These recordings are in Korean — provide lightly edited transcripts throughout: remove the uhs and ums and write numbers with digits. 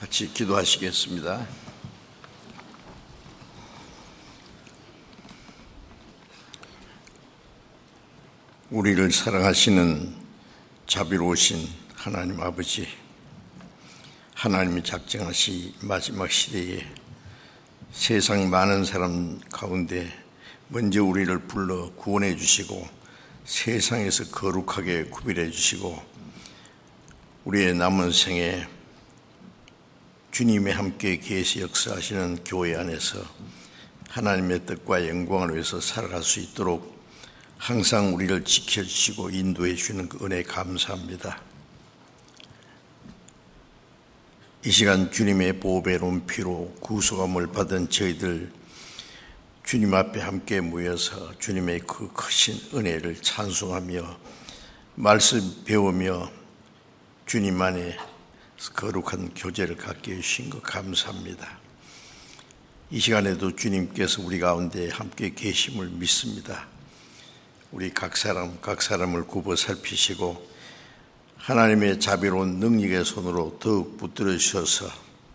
같이 기도하시겠습니다. 우리를 사랑하시는 자비로우신 하나님 아버지, 하나님이 작정하신 마지막 시대에 세상 많은 사람 가운데 먼저 우리를 불러 구원해 주시고 세상에서 거룩하게 구별해 주시고 우리의 남은 생에 주님의 함께 계시 역사하시는 교회 안에서 하나님의 뜻과 영광을 위해서 살아갈 수 있도록 항상 우리를 지켜주시고 인도해 주시는 그 은혜 감사합니다. 이 시간 주님의 보배로운 피로 구속함을 받은 저희들 주님 앞에 함께 모여서 주님의 그 크신 은혜를 찬송하며 말씀 배우며 주님 안에 거룩한 교제를 갖게 해주신 것 감사합니다. 이 시간에도 주님께서 우리 가운데 함께 계심을 믿습니다. 우리 각 사람을 굽어 살피시고 하나님의 자비로운 능력의 손으로 더욱 붙들어 주셔서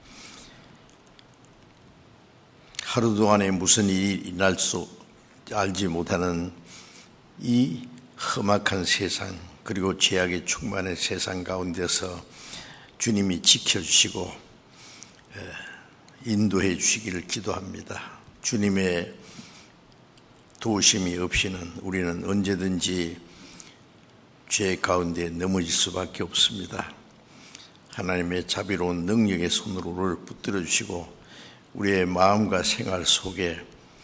하루 동안에 무슨 일이 일어날 수 알지 못하는 이 험악한 세상 그리고 죄악에 충만한 세상 가운데서 주님이 지켜주시고 인도해 주시기를 기도합니다. 주님의 도우심이 없이는 우리는 언제든지 죄 가운데 넘어질 수밖에 없습니다. 하나님의 자비로운 능력의 손으로 우리를 붙들어 주시고 우리의 마음과 생활 속에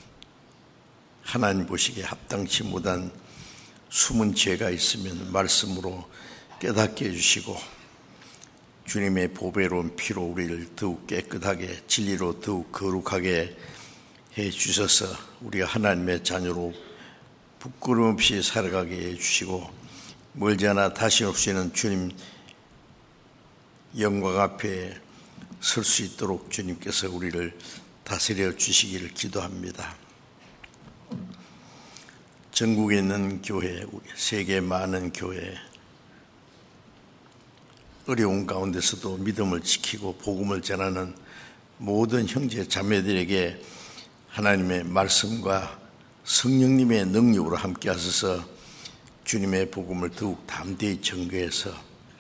하나님 보시기에 합당치 못한 숨은 죄가 있으면 말씀으로 깨닫게 해주시고 주님의 보배로운 피로 우리를 더욱 깨끗하게 진리로 더욱 거룩하게 해 주셔서 우리가 하나님의 자녀로 부끄러움 없이 살아가게 해 주시고 멀지 않아 다시 없이는 주님 영광 앞에 설 수 있도록 주님께서 우리를 다스려 주시기를 기도합니다. 전국에 있는 교회, 세계 많은 교회 어려운 가운데서도 믿음을 지키고 복음을 전하는 모든 형제 자매들에게 하나님의 말씀과 성령님의 능력으로 함께 하셔서 주님의 복음을 더욱 담대히 전거해서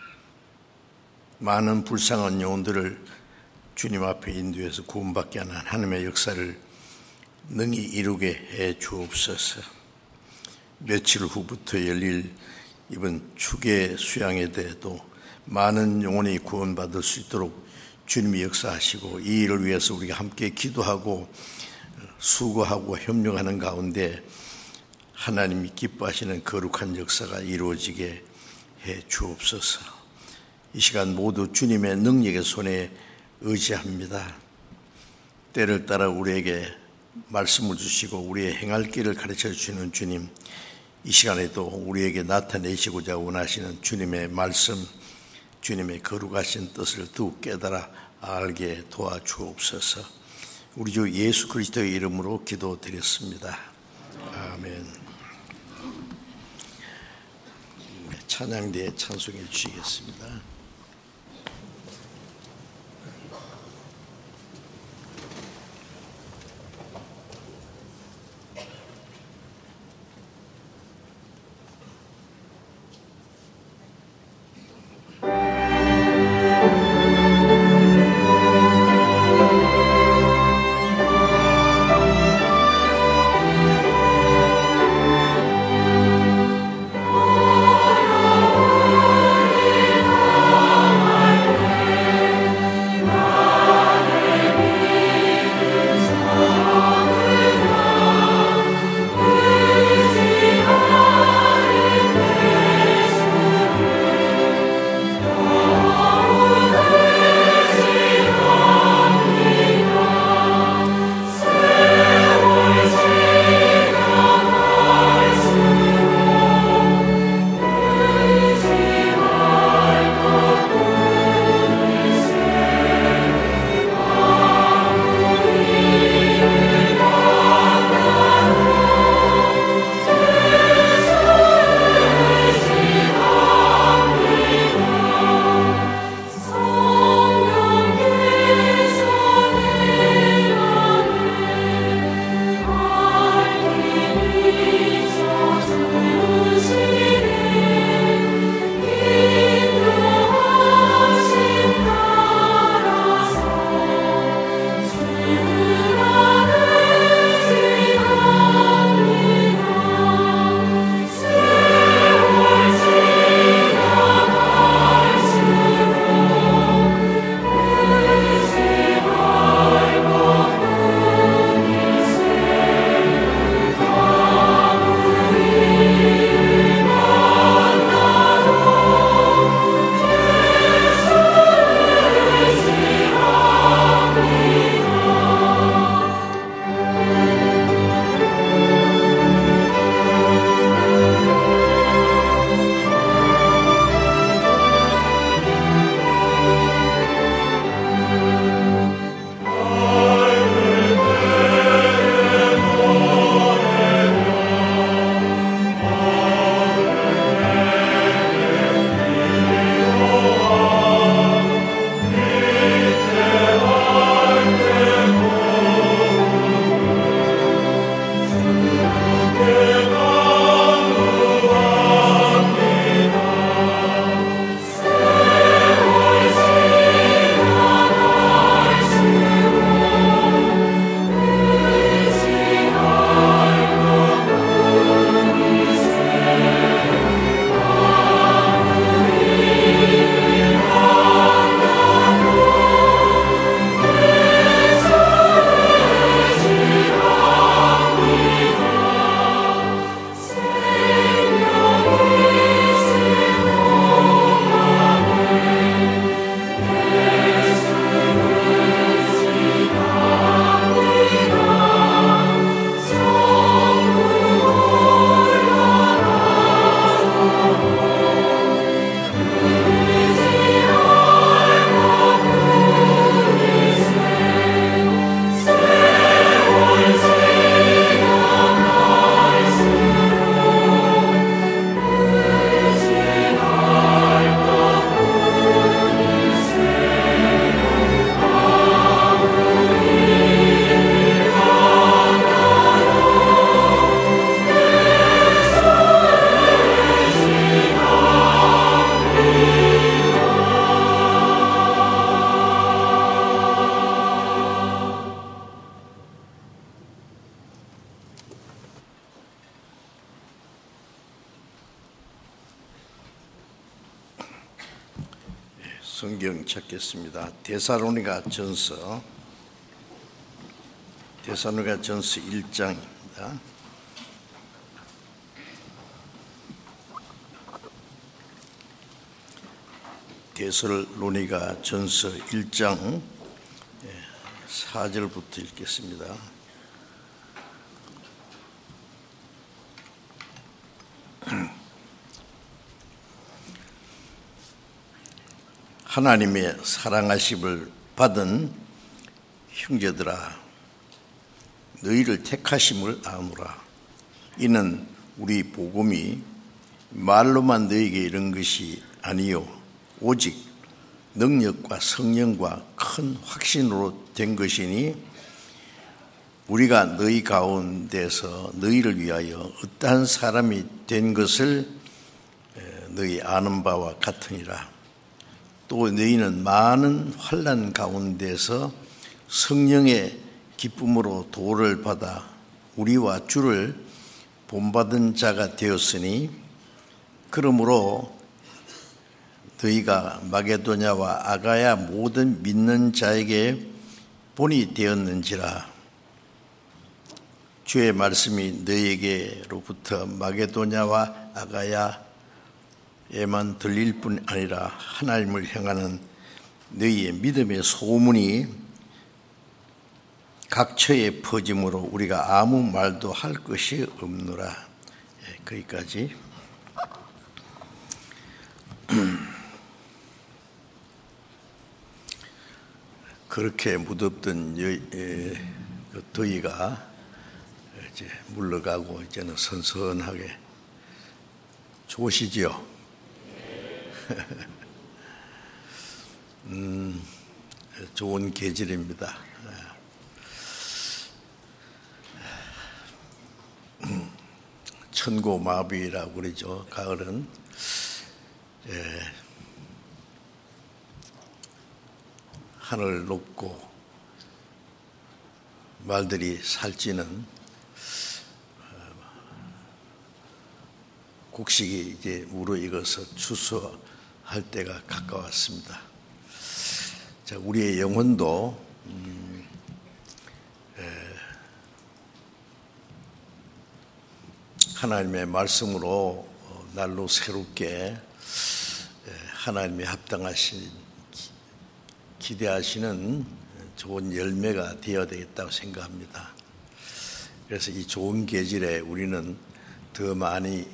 많은 불쌍한 영혼들을 주님 앞에 인도해서 구원받게 하는 하나님의 역사를 능히 이루게 해 주옵소서. 며칠 후부터 열릴 이번 축의 수양에 대해도 많은 영혼이 구원받을 수 있도록 주님이 역사하시고 이 일을 위해서 우리가 함께 기도하고 수고하고 협력하는 가운데 하나님이 기뻐하시는 거룩한 역사가 이루어지게 해 주옵소서. 이 시간 모두 주님의 능력의 손에 의지합니다. 때를 따라 우리에게 말씀을 주시고 우리의 행할 길을 가르쳐 주시는 주님, 이 시간에도 우리에게 나타내시고자 원하시는 주님의 말씀, 주님의 거룩하신 뜻을 더욱 깨달아 알게 도와주옵소서. 우리 주 예수 그리스도의 이름으로 기도드렸습니다. 아멘. 찬양대에 찬송해 주시겠습니다. 성경 찾겠습니다. 데살로니가 전서 1장입니다. 데살로니가 전서 1장 4절부터 읽겠습니다. 하나님의 사랑하심을 받은 형제들아, 너희를 택하심을 아노라. 이는 우리 복음이 말로만 너희에게 이른 것이 아니요 오직 능력과 성령과 큰 확신으로 된 것이니, 우리가 너희 가운데서 너희를 위하여 어떠한 사람이 된 것을 너희 아는 바와 같으니라. 또 너희는 많은 환난 가운데서 성령의 기쁨으로 도를 받아 우리와 주를 본받은 자가 되었으니, 그러므로 너희가 마게도냐와 아가야 모든 믿는 자에게 본이 되었는지라. 주의 말씀이 너희에게로부터 마게도냐와 아가야에만 들릴 뿐 아니라 하나님을 향하는 너희의 믿음의 소문이 각처에 퍼짐으로 우리가 아무 말도 할 것이 없노라. 거기까지. 그렇게 무덥던 더위가 이제 물러가고 이제는 선선하게 좋으시지요? 좋은 계절입니다. 천고마비라고 그러죠. 가을은 하늘 높고 말들이 살찌는 곡식이 이제 무르익어서 추수할 때가 가까웠습니다. 자, 우리의 영혼도 하나님의 말씀으로 날로 새롭게 하나님의 합당하신 기대하시는 좋은 열매가 되어야 되겠다고 생각합니다. 그래서 이 좋은 계절에 우리는 더 많이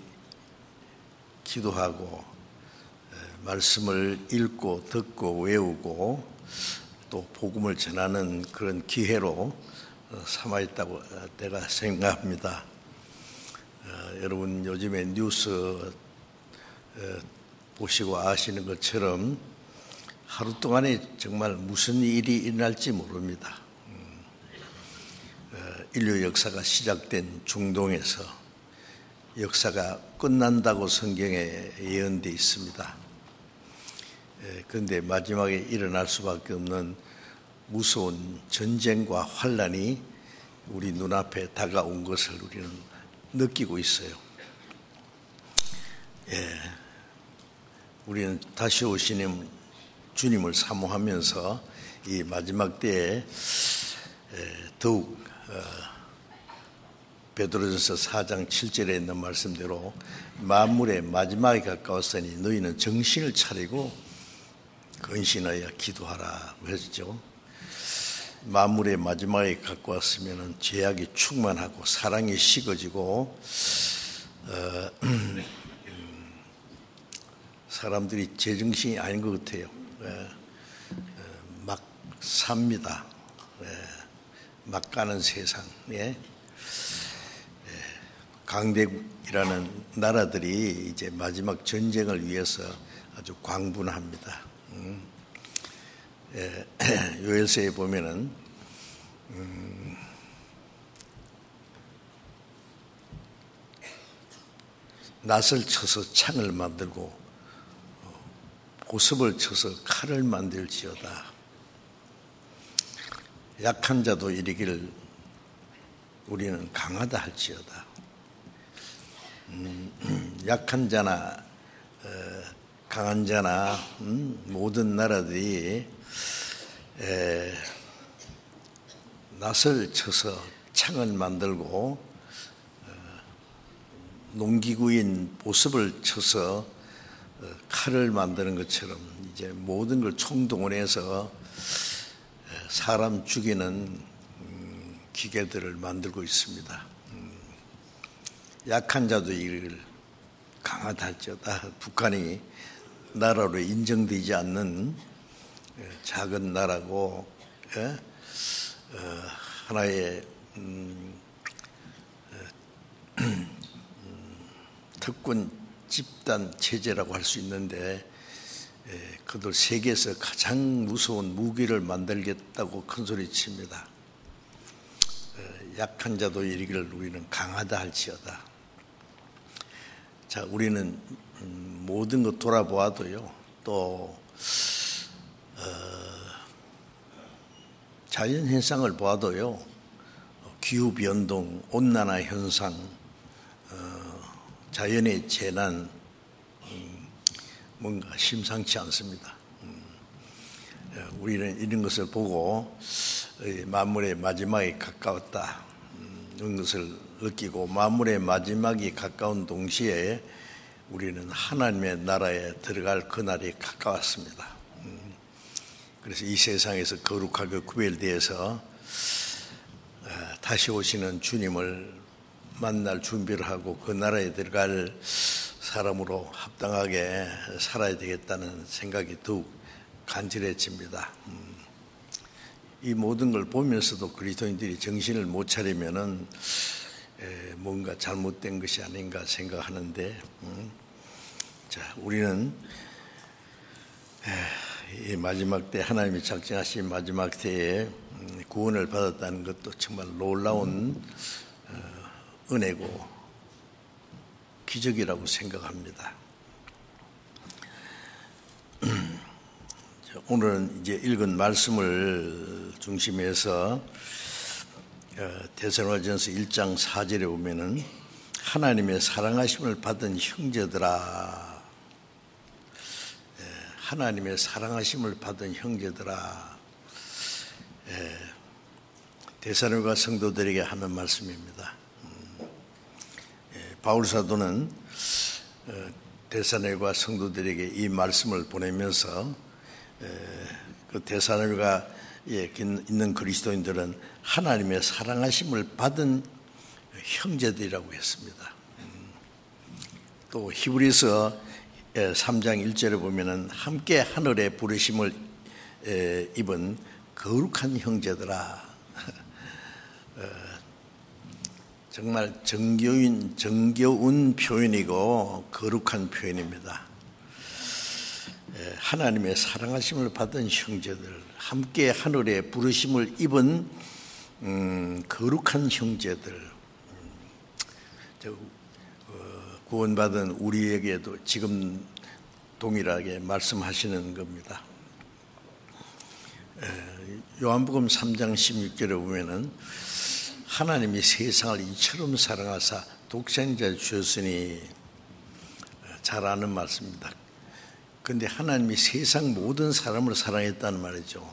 기도하고 말씀을 읽고 듣고 외우고 또 복음을 전하는 그런 기회로 삼아 있다고 내가 생각합니다. 여러분 요즘에 뉴스 보시고 아시는 것처럼 하루 동안에 정말 무슨 일이 일어날지 모릅니다. 인류 역사가 시작된 중동에서 역사가 끝난다고 성경에 예언되어 있습니다. 그런데 마지막에 일어날 수밖에 없는 무서운 전쟁과 환란이 우리 눈앞에 다가온 것을 우리는 느끼고 있어요. 우리는 다시 오시는 주님을 사모하면서 이 마지막 때에 더욱 베드로전서 4장 7절에 있는 말씀대로 만물의 마지막에 가까웠으니 너희는 정신을 차리고 근신하여 기도하라 그러죠. 만물의 마지막에 가까웠으면 죄악이 충만하고 사랑이 식어지고 사람들이 제정신이 아닌 것 같아요. 막 삽니다. 막 가는 세상. 강대국이라는 나라들이 이제 마지막 전쟁을 위해서 아주 광분합니다. 요엘서에 보면은 낫을 쳐서 창을 만들고 보습을 쳐서 칼을 만들지어다. 약한 자도 이르기를 우리는 강하다 할지어다. 약한 자나 강한 자나 모든 나라들이 낫을 쳐서 창을 만들고 농기구인 보습을 쳐서 칼을 만드는 것처럼 이제 모든 걸 총동원해서 사람 죽이는 기계들을 만들고 있습니다. 약한 자도 이를 강하다 할지어다. 북한이 나라로 인정되지 않는 작은 나라고 하나의 특권 집단 체제라고 할 수 있는데 그들 세계에서 가장 무서운 무기를 만들겠다고 큰소리칩니다. 약한 자도 이르기를 우리는 강하다 할지어다. 자, 우리는 모든 것 돌아보아도요, 또 자연 현상을 보아도요, 기후 변동, 온난화 현상, 자연의 재난, 뭔가 심상치 않습니다. 우리는 이런 것을 보고 만물의 마지막에 가까웠다, 이런 것을 느끼고 만물의 마지막이 가까운 동시에 우리는 하나님의 나라에 들어갈 그날이 가까웠습니다. 그래서 이 세상에서 거룩하게 구별되어서 다시 오시는 주님을 만날 준비를 하고 그 나라에 들어갈 사람으로 합당하게 살아야 되겠다는 생각이 더욱 간절해집니다. 이 모든 걸 보면서도 그리스도인들이 정신을 못 차리면은 뭔가 잘못된 것이 아닌가 생각하는데, 자, 우리는 이 마지막 때 하나님이 작정하신 마지막 때에 구원을 받았다는 것도 정말 놀라운 은혜고 기적이라고 생각합니다. 오늘은 이제 읽은 말씀을 중심해서 데살로니가전서 1장 4절에 보면은 하나님의 사랑하심을 받은 형제들아, 하나님의 사랑하심을 받은 형제들아, 데살로니가 성도들에게 하는 말씀입니다. 바울 사도는 데살로니가 성도들에게 이 말씀을 보내면서 그 데살로니가에 있는 그리스도인들은 하나님의 사랑하심을 받은 형제들이라고 했습니다. 또 히브리서 3장 1절에 보면은 함께 하늘의 부르심을 입은 거룩한 형제들아, 정말 정겨운 표현이고 거룩한 표현입니다. 하나님의 사랑하심을 받은 형제들, 함께 하늘의 부르심을 입은 거룩한 형제들, 구원받은 우리에게도 지금 동일하게 말씀하시는 겁니다. 요한복음 3장 16절에 보면은 하나님이 세상을 이처럼 사랑하사 독생자 주셨으니, 잘 아는 말씀입니다. 그런데 하나님이 세상 모든 사람을 사랑했다는 말이죠.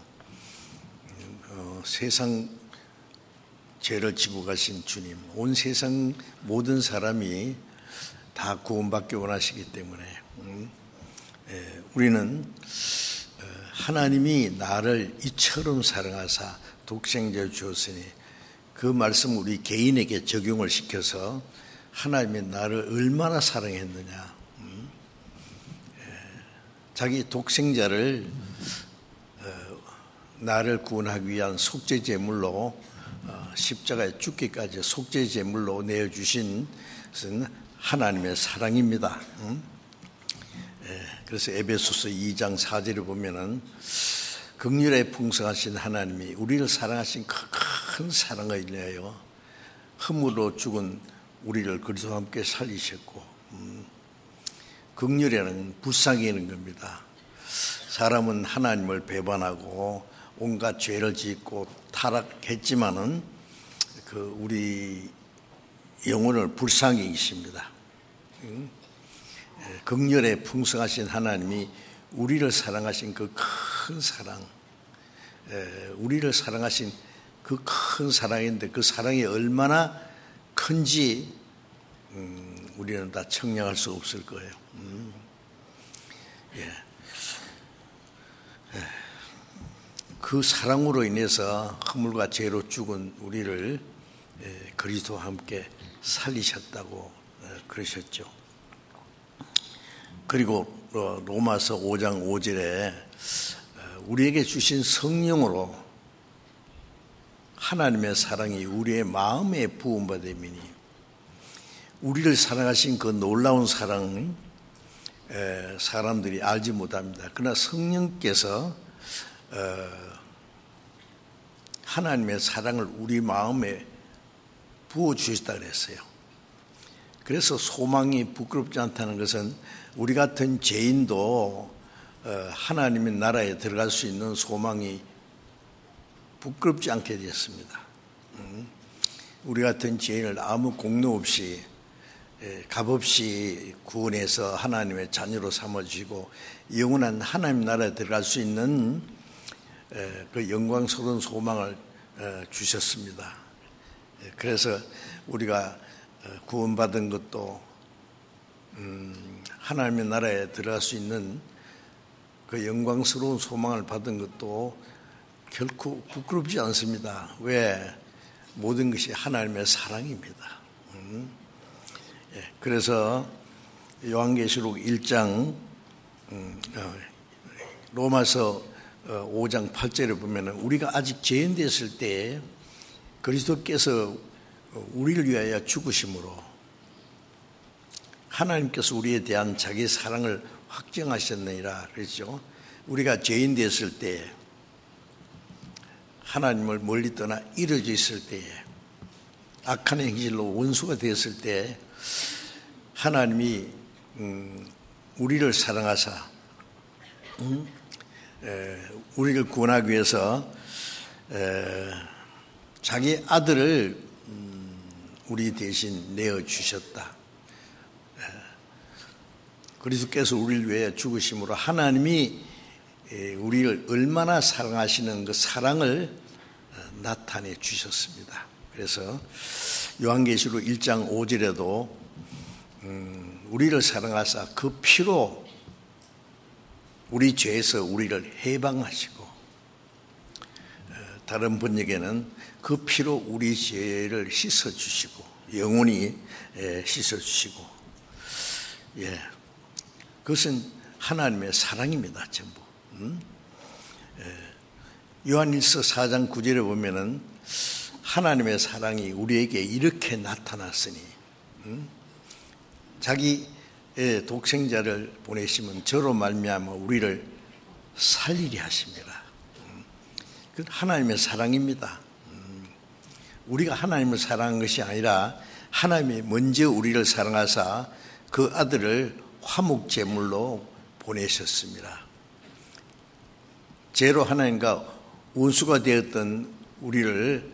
세상 죄를 지고 가신 주님, 온 세상 모든 사람이 다 구원받기 원하시기 때문에 우리는 하나님이 나를 이처럼 사랑하사 독생자를 주었으니, 그 말씀 우리 개인에게 적용을 시켜서 하나님이 나를 얼마나 사랑했느냐, 자기 독생자를 나를 구원하기 위한 속죄제물로 십자가에 죽기까지 속죄제물로 내어주신 것은 하나님의 사랑입니다. 그래서 에베소서 2장 4절에 보면은 긍휼에 풍성하신 하나님이 우리를 사랑하신 큰 사랑을 인하여 흠으로 죽은 우리를 그리스도와 함께 살리셨고, 긍휼이라는 불쌍히 있는 겁니다. 사람은 하나님을 배반하고 온갖 죄를 짓고 타락했지만은 우리 영혼을 불쌍히 계십니다. 긍휼에 풍성하신 하나님이 우리를 사랑하신 그 큰 사랑, 우리를 사랑하신 그 큰 사랑인데 그 사랑이 얼마나 큰지 우리는 다 청량할 수 없을 거예요. 그 사랑으로 인해서 허물과 죄로 죽은 우리를 그리스도와 함께 살리셨다고 그러셨죠. 그리고 로마서 5장 5절에 우리에게 주신 성령으로 하나님의 사랑이 우리의 마음에 부음받음이니, 우리를 사랑하신 그 놀라운 사랑은 사람들이 알지 못합니다. 그러나 성령께서 하나님의 사랑을 우리 마음에 부어주셨다 그랬어요. 그래서 소망이 부끄럽지 않다는 것은 우리 같은 죄인도 하나님의 나라에 들어갈 수 있는 소망이 부끄럽지 않게 되었습니다. 우리 같은 죄인을 아무 공로 없이 값없이 구원해서 하나님의 자녀로 삼아주시고 영원한 하나님 나라에 들어갈 수 있는 그 영광스러운 소망을 주셨습니다. 그래서 우리가 구원받은 것도 하나님의 나라에 들어갈 수 있는 그 영광스러운 소망을 받은 것도 결코 부끄럽지 않습니다. 왜? 모든 것이 하나님의 사랑입니다. 그래서 요한계시록 1장 로마서 5장 8절에 보면 우리가 아직 죄인 됐을 때 그리스도께서 우리를 위하여 죽으심으로 하나님께서 우리에 대한 자기 사랑을 확정하셨느니라 그랬죠. 우리가 죄인 됐을 때, 하나님을 멀리 떠나 이루어져 있을 때에, 악한 행실로 원수가 되었을 때 하나님이 우리를 사랑하사 우리를 구원하기 위해서 자기 아들을 우리 대신 내어주셨다. 그리스도께서 우리를 위해 죽으심으로 하나님이 우리를 얼마나 사랑하시는 그 사랑을 나타내 주셨습니다. 그래서 요한계시록 1장 5절에도 우리를 사랑하사 그 피로 우리 죄에서 우리를 해방하시고, 다른 번역에는 그 피로 우리 죄를 씻어주시고 영원히 씻어주시고, 그것은 하나님의 사랑입니다. 전부. 요한일서 4장 9절에 보면은 하나님의 사랑이 우리에게 이렇게 나타났으니 자기 독생자를 보내시면 저로 말미암아 우리를 살리게 하십니다. 그 하나님의 사랑입니다. 우리가 하나님을 사랑한 것이 아니라 하나님이 먼저 우리를 사랑하사 그 아들을 화목제물로 보내셨습니다. 죄로 하나님과 원수가 되었던 우리를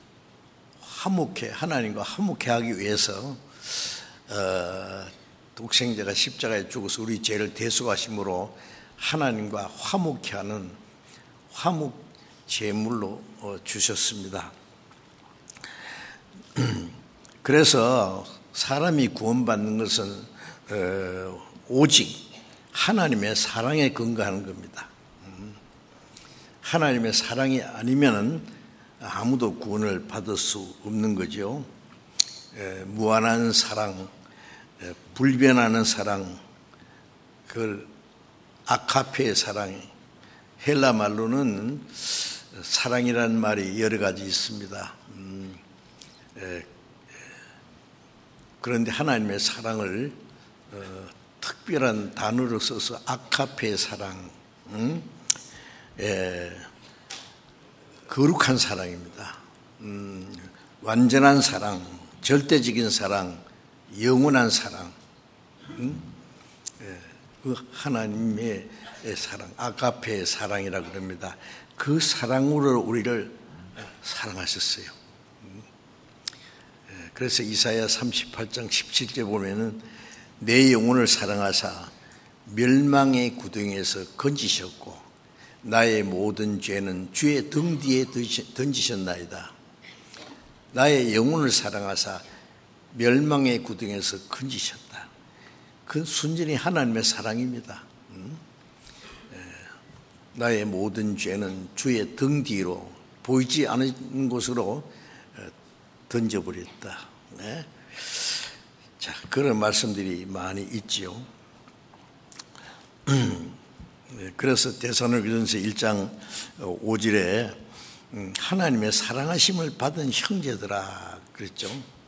하나님과 화목케 하기 위해서 독생자가 십자가에 죽어서 우리 죄를 대속하심으로 하나님과 화목케 하는 화목제물로 주셨습니다. 그래서 사람이 구원받는 것은 오직 하나님의 사랑에 근거하는 겁니다. 하나님의 사랑이 아니면은 아무도 구원을 받을 수 없는 거죠. 무한한 사랑, 불변하는 사랑, 그 아카페의 사랑, 헬라 말로는 사랑이라는 말이 여러 가지 있습니다. 그런데 하나님의 사랑을 특별한 단어로 써서 아카페의 사랑, 거룩한 사랑입니다. 완전한 사랑, 절대적인 사랑, 영원한 사랑, 그 하나님의 사랑, 아가페의 사랑이라고 그럽니다. 그 사랑으로 우리를 사랑하셨어요. 그래서 이사야 38장 17절 보면은 내 영혼을 사랑하사 멸망의 구덩이에서 건지셨고 나의 모든 죄는 주의 등 뒤에 던지셨나이다. 나의 영혼을 사랑하사 멸망의 구덩이에서 건지셨다. 그 순전히 하나님의 사랑입니다. 나의 모든 죄는 주의 등 뒤로 보이지 않은 곳으로 던져버렸다. 네. 자, 그런 말씀들이 많이 있지요. 그래서 데살로니가전서 1장 5절에 하나님의 사랑하심을 받은 형제들아 그랬죠.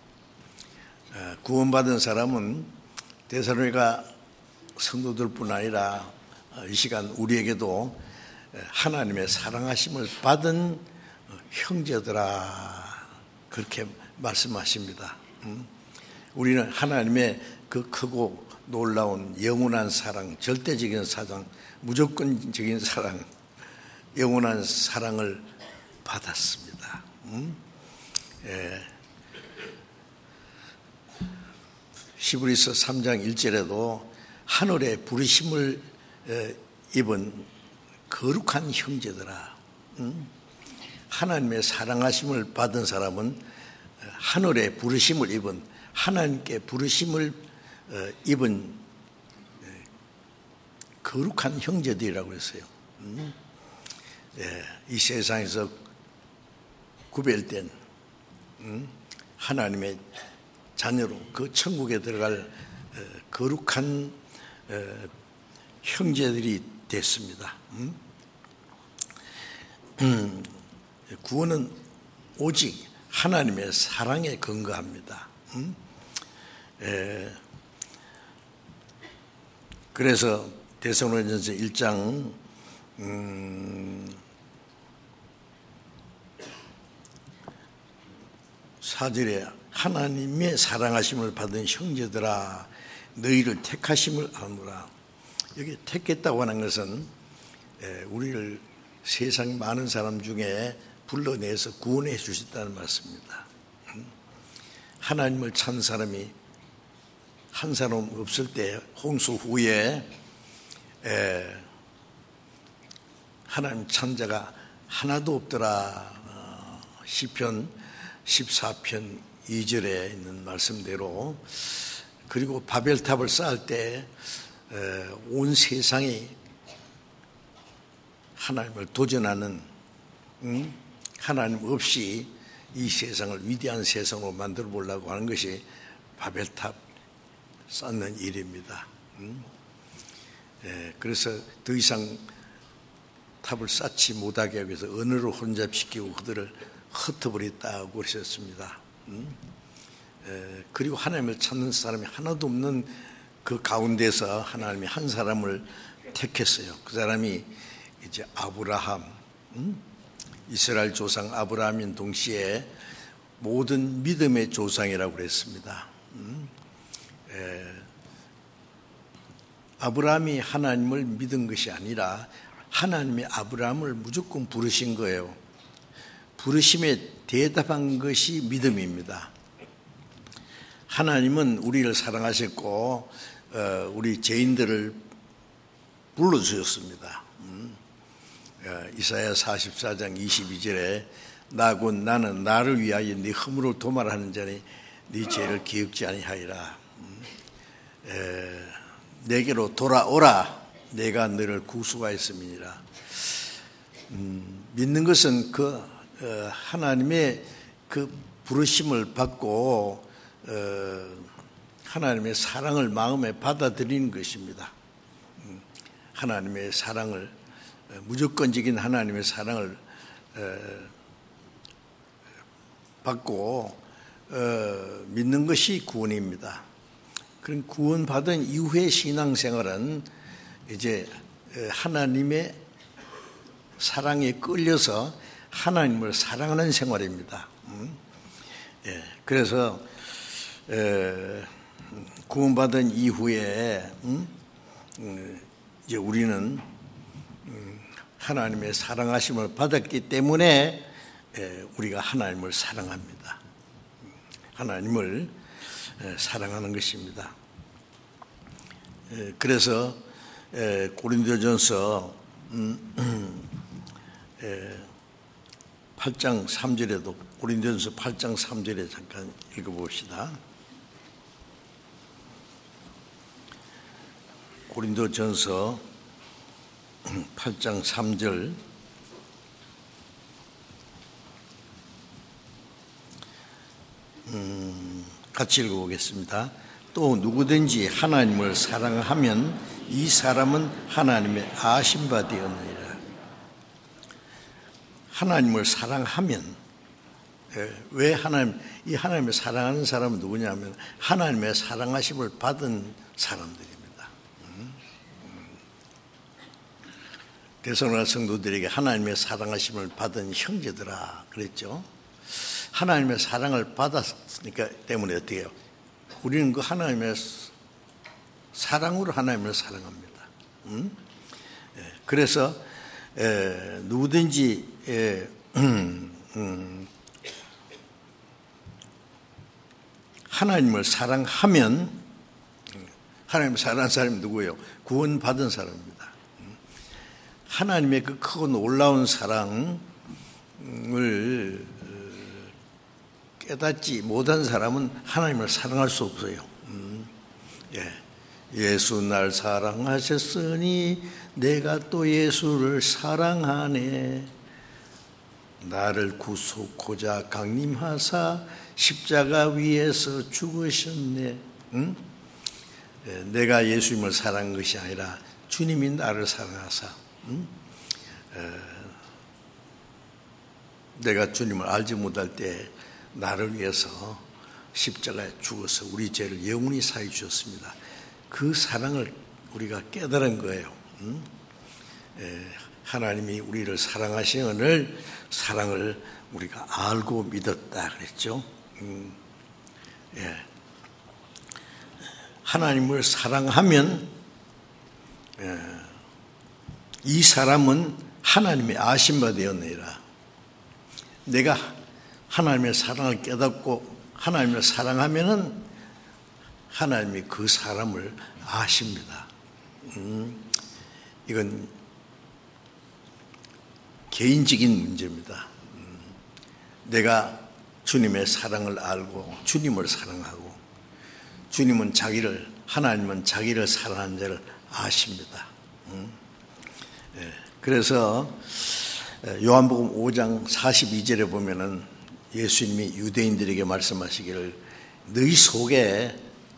구원받은 사람은 데살로니가 성도들뿐 아니라 이 시간 우리에게도 하나님의 사랑하심을 받은 형제들아 그렇게 말씀하십니다. 우리는 하나님의 그 크고 놀라운 영원한 사랑, 절대적인 사랑, 무조건적인 사랑, 영원한 사랑을 받았습니다. 히브리서 3장 1절에도 하늘의 부르심을 입은 거룩한 형제들아, 하나님의 사랑하심을 받은 사람은 하늘의 부르심을 입은 하나님께 부르심을 입은 거룩한 형제들이라고 했어요. 이 세상에서 구별된 하나님의 자녀로 그 천국에 들어갈 거룩한 형제들이 됐습니다. 구원은 오직 하나님의 사랑에 근거합니다. 그래서 데살로니가전서 1장 4절에 하나님의 사랑하심을 받은 형제들아 너희를 택하심을 아노라. 여기 택했다고 하는 것은 우리를 세상 많은 사람 중에 불러내서 구원해 주셨다는 말씀입니다. 하나님을 찾는 사람이 한 사람 없을 때 홍수 후에 하나님 찾는 자가 하나도 없더라. 시편 14편 2절에 있는 말씀대로 그리고 바벨탑을 쌓을 때 온 세상이 하나님을 도전하는 하나님 없이 이 세상을 위대한 세상으로 만들어 보려고 하는 것이 바벨탑 쌓는 일입니다. 그래서 더 이상 탑을 쌓지 못하게 하기 위해서 언어를 혼잡시키고 그들을 흩어버렸다고 그러셨습니다. 그리고 하나님을 찾는 사람이 하나도 없는 그 가운데서 하나님이 한 사람을 택했어요. 그 사람이 이제 아브라함, 이스라엘 조상 아브라함인 동시에 모든 믿음의 조상이라고 그랬습니다. 아브라함이 하나님을 믿은 것이 아니라 하나님이 아브라함을 무조건 부르신 거예요. 부르심에 대답한 것이 믿음입니다. 하나님은 우리를 사랑하셨고 우리 죄인들을 불러주셨습니다. 이사야 44장 22절에 나곧 나는 나를 위하여 네 허물을 도말하는 자니 네 죄를 기억지 아니하리라. 내게로 돌아오라 내가 너를 구수하였음이니라. 믿는 것은 그 하나님의 그 부르심을 받고 하나님의 사랑을 마음에 받아들이는 것입니다. 하나님의 사랑을 무조건적인 하나님의 사랑을 받고 믿는 것이 구원입니다. 그런 구원받은 이후의 신앙생활은 이제 하나님의 사랑에 끌려서 하나님을 사랑하는 생활입니다. 그래서 구원받은 이후에 이제 우리는 하나님의 사랑하심을 받았기 때문에 우리가 하나님을 사랑합니다. 하나님을 사랑하는 것입니다. 그래서 고린도전서 8장 3절에도 고린도전서 8장 3절에 잠깐 읽어봅시다. 고린도전서 8장 3절 같이 읽어보겠습니다. 또 누구든지 하나님을 사랑하면 이 사람은 하나님의 아신 바 되었느니라. 하나님을 사랑하면, 왜 이 하나님을 사랑하는 사람은 누구냐면 하나님의 사랑하심을 받은 사람들입니다. 데살로니가 성도들에게 하나님의 사랑하심을 받은 형제들아 그랬죠. 하나님의 사랑을 받았으니까 때문에 어떻게 해요? 우리는 그 하나님의 사랑으로 하나님을 사랑합니다. 그래서 누구든지 하나님을 사랑하면, 하나님을 사랑하는 사람이 누구예요? 구원받은 사람입니다. 하나님의 그 크고 놀라운 사랑을 깨닫지 못한 사람은 하나님을 사랑할 수 없어요. 예수 날 사랑하셨으니 내가 또 예수를 사랑하네. 나를 구속하자 강림하사 십자가 위에서 죽으셨네. 내가 예수님을 사랑한 것이 아니라 주님이 나를 사랑하사, 내가 주님을 알지 못할 때 나를 위해서 십자가에 죽어서 우리 죄를 영원히 사해 주셨습니다. 그 사랑을 우리가 깨달은 거예요. 하나님이 우리를 사랑하시는 사랑을 우리가 알고 믿었다 그랬죠. 하나님을 사랑하면 이 사람은 하나님의 아신 바 되었느니라. 내가 하나님의 사랑을 깨닫고 하나님을 사랑하면은 하나님이 그 사람을 아십니다. 이건 개인적인 문제입니다. 내가 주님의 사랑을 알고 주님을 사랑하고 주님은 하나님은 자기를 사랑하는 자를 아십니다. 그래서 요한복음 5장 42절에 보면은 예수님이 유대인들에게 말씀하시기를 너희 속에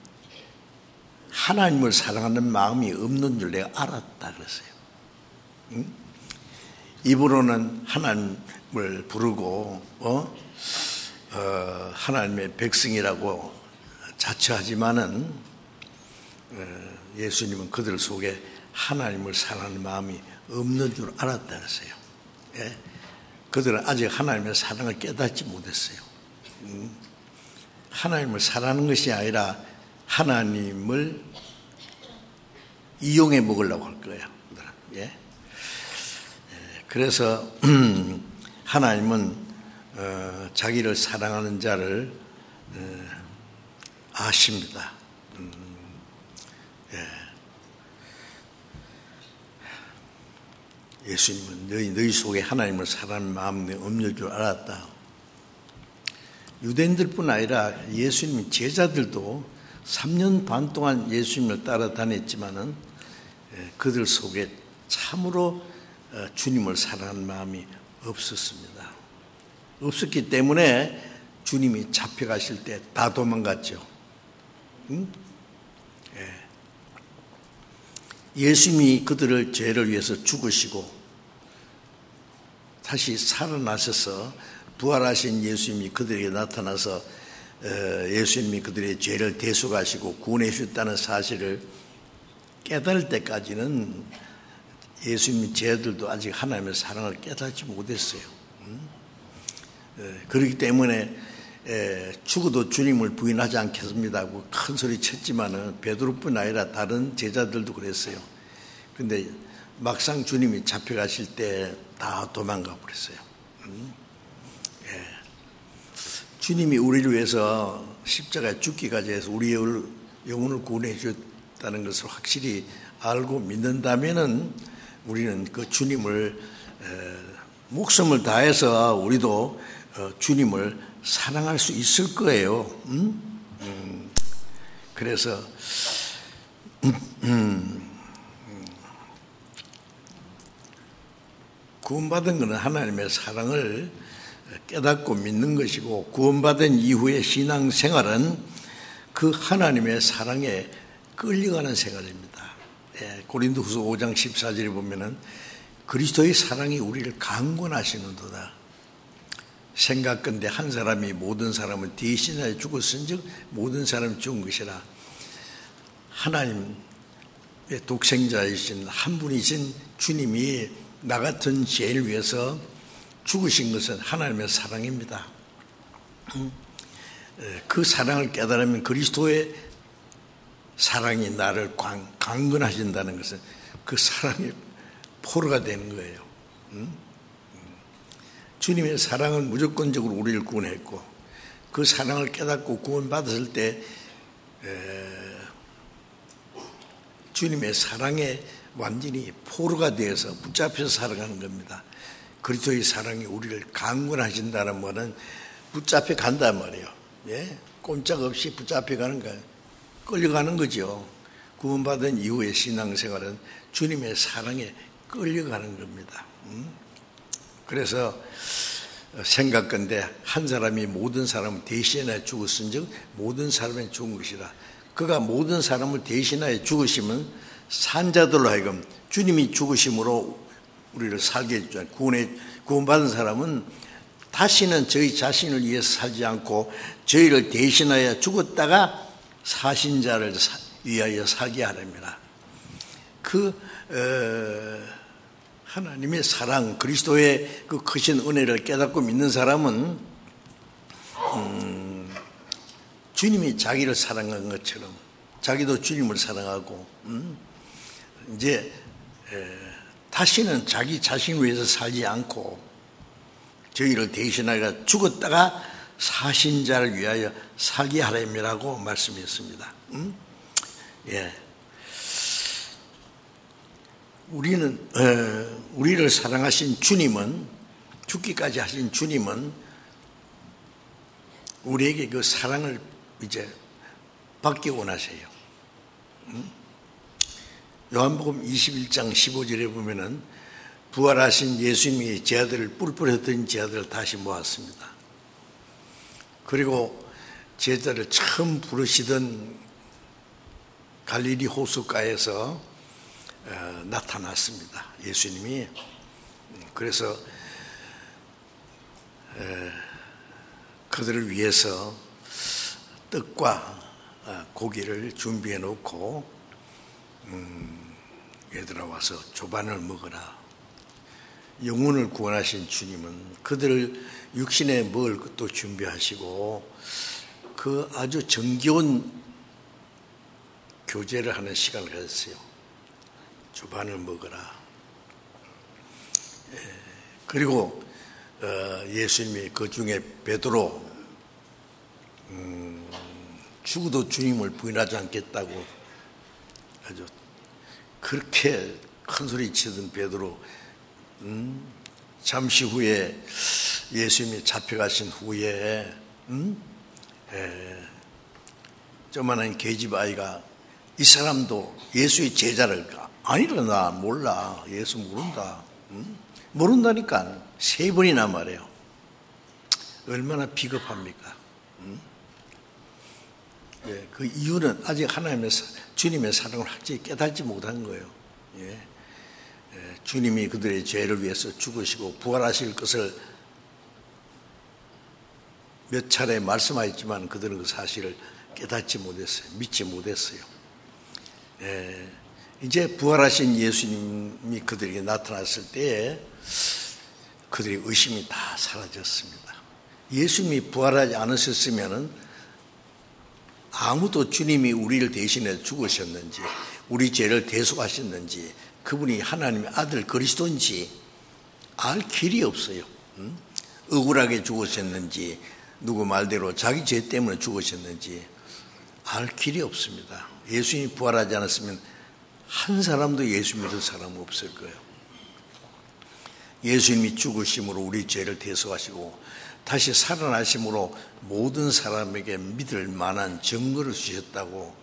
하나님을 사랑하는 마음이 없는 줄 내가 알았다 그랬어요. 입으로는 하나님을 부르고 하나님의 백성이라고 자처하지만은 예수님은 그들 속에 하나님을 사랑하는 마음이 없는 줄 알았다 그랬어요. 그들은 아직 하나님의 사랑을 깨닫지 못했어요. 하나님을 사랑하는 것이 아니라 하나님을 이용해 먹으려고 할 거예요. 그래서 하나님은 자기를 사랑하는 자를 아십니다. 예수님은 너희 속에 하나님을 사랑하는 마음이 없는 줄 알았다. 유대인들뿐 아니라 예수님의 제자들도 3년 반 동안 예수님을 따라다녔지만은 그들 속에 참으로 주님을 사랑하는 마음이 없었습니다. 없었기 때문에 주님이 잡혀가실 때 다 도망갔죠. 예수님이 그들을 죄를 위해서 죽으시고 다시 살아나셔서 부활하신 예수님이 그들에게 나타나서 예수님이 그들의 죄를 대속하시고 구원해 주셨다는 사실을 깨달을 때까지는 예수님의 제자들도 아직 하나님의 사랑을 깨닫지 못했어요. 그렇기 때문에 죽어도 주님을 부인하지 않겠습니다 하고 큰 소리 쳤지만은 베드로뿐 아니라 다른 제자들도 그랬어요. 근데 막상 주님이 잡혀가실 때 다 도망가 버렸어요. 주님이 우리를 위해서 십자가에 죽기까지 해서 우리의 영혼을 구원해 주셨다는 사랑했다는 것을 확실히 알고 믿는다면은 우리는 그 주님을 목숨을 다해서 우리도 주님을 사랑할 수 있을 거예요. 그래서 구원받은 것은 하나님의 사랑을 깨닫고 믿는 것이고, 구원받은 이후의 신앙생활은 그 하나님의 사랑에 끌려가는 생활입니다. 고린도후서 5장 14절에 보면은 그리스도의 사랑이 우리를 강권하시는도다. 생각건대 한 사람이 모든 사람을 대신하여 죽었은즉 모든 사람이 죽은 것이라. 하나님의 독생자이신 한 분이신 주님이 나 같은 죄를 위해서 죽으신 것은 하나님의 사랑입니다. 그 사랑을 깨달으면 그리스도의 사랑이 나를 강건하신다는 것은 그 사랑의 포로가 되는 거예요. 주님의 사랑은 무조건적으로 우리를 구원했고, 그 사랑을 깨닫고 구원받았을 때 주님의 사랑에 완전히 포로가 되어서 붙잡혀서 살아가는 겁니다. 그리스도의 사랑이 우리를 강건하신다는 말은 붙잡혀 간단 말이에요. 꼼짝없이 붙잡혀 가는 거예요. 끌려가는 거죠. 구원받은 이후의 신앙생활은 주님의 사랑에 끌려가는 겁니다. 그래서 생각건대 한 사람이 모든 사람을 대신하여 죽었은즉 모든 사람이 죽은 것이라. 그가 모든 사람을 대신하여 죽으시면 산자들로 하여금 주님이 죽으심으로 우리를 살게 해주잖아요. 구원받은 사람은 다시는 저희 자신을 위해서 살지 않고 저희를 대신하여 죽었다가 사신 자를 위하여 살게 하랍니다. 하나님의 사랑, 그리스도의 그 크신 은혜를 깨닫고 믿는 사람은 주님이 자기를 사랑한 것처럼 자기도 주님을 사랑하고 이제 다시는 자기 자신을 위해서 살지 않고 저희를 대신하여 죽었다가 사신 자를 위하여 살게 하랍니다라고 말씀했습니다. 우리를 사랑하신 주님은, 죽기까지 하신 주님은 우리에게 그 사랑을 이제 받기 원하세요. 요한복음 21장 15절에 보면은 부활하신 예수님이 제자들을 뿔뿔했던 제자들을 다시 모았습니다. 그리고 제자들을 처음 부르시던 갈릴리 호숫가에서 나타났습니다. 예수님이. 그래서 그들을 위해서 떡과 고기를 준비해 놓고 얘들아 와서 조반을 먹어라. 영혼을 구원하신 주님은 그들을 육신에 먹을 것도 준비하시고 그 아주 정겨운 교제를 하는 시간을 가졌어요. 조반을 먹어라. 그리고 예수님이 그 중에 베드로 죽어도 주님을 부인하지 않겠다고 아주 그렇게 큰 소리 치던 베드로 잠시 후에 예수님이 잡혀가신 후에 조만한 계집 아이가 이 사람도 예수의 제자를 아니라 나 몰라. 예수 모른다. 모른다니까 3번이나 말해요. 얼마나 비겁합니까? 그 이유는 아직 하나님의 주님의 사랑을 확실히 깨닫지 못한 거예요. 주님이 그들의 죄를 위해서 죽으시고 부활하실 것을 몇 차례 말씀하였지만 그들은 그 사실을 깨닫지 못했어요. 믿지 못했어요. 이제 부활하신 예수님이 그들에게 나타났을 때에 그들의 의심이 다 사라졌습니다. 예수님이 부활하지 않으셨으면 아무도 주님이 우리를 대신해 죽으셨는지 우리 죄를 대속하셨는지 그분이 하나님의 아들 그리스도인지 알 길이 없어요. 억울하게 죽으셨는지 누구 말대로 자기 죄 때문에 죽으셨는지 알 길이 없습니다. 예수님이 부활하지 않았으면 한 사람도 예수 믿을 사람은 없을 거예요. 예수님이 죽으심으로 우리 죄를 대속하시고 다시 살아나심으로 모든 사람에게 믿을 만한 증거를 주셨다고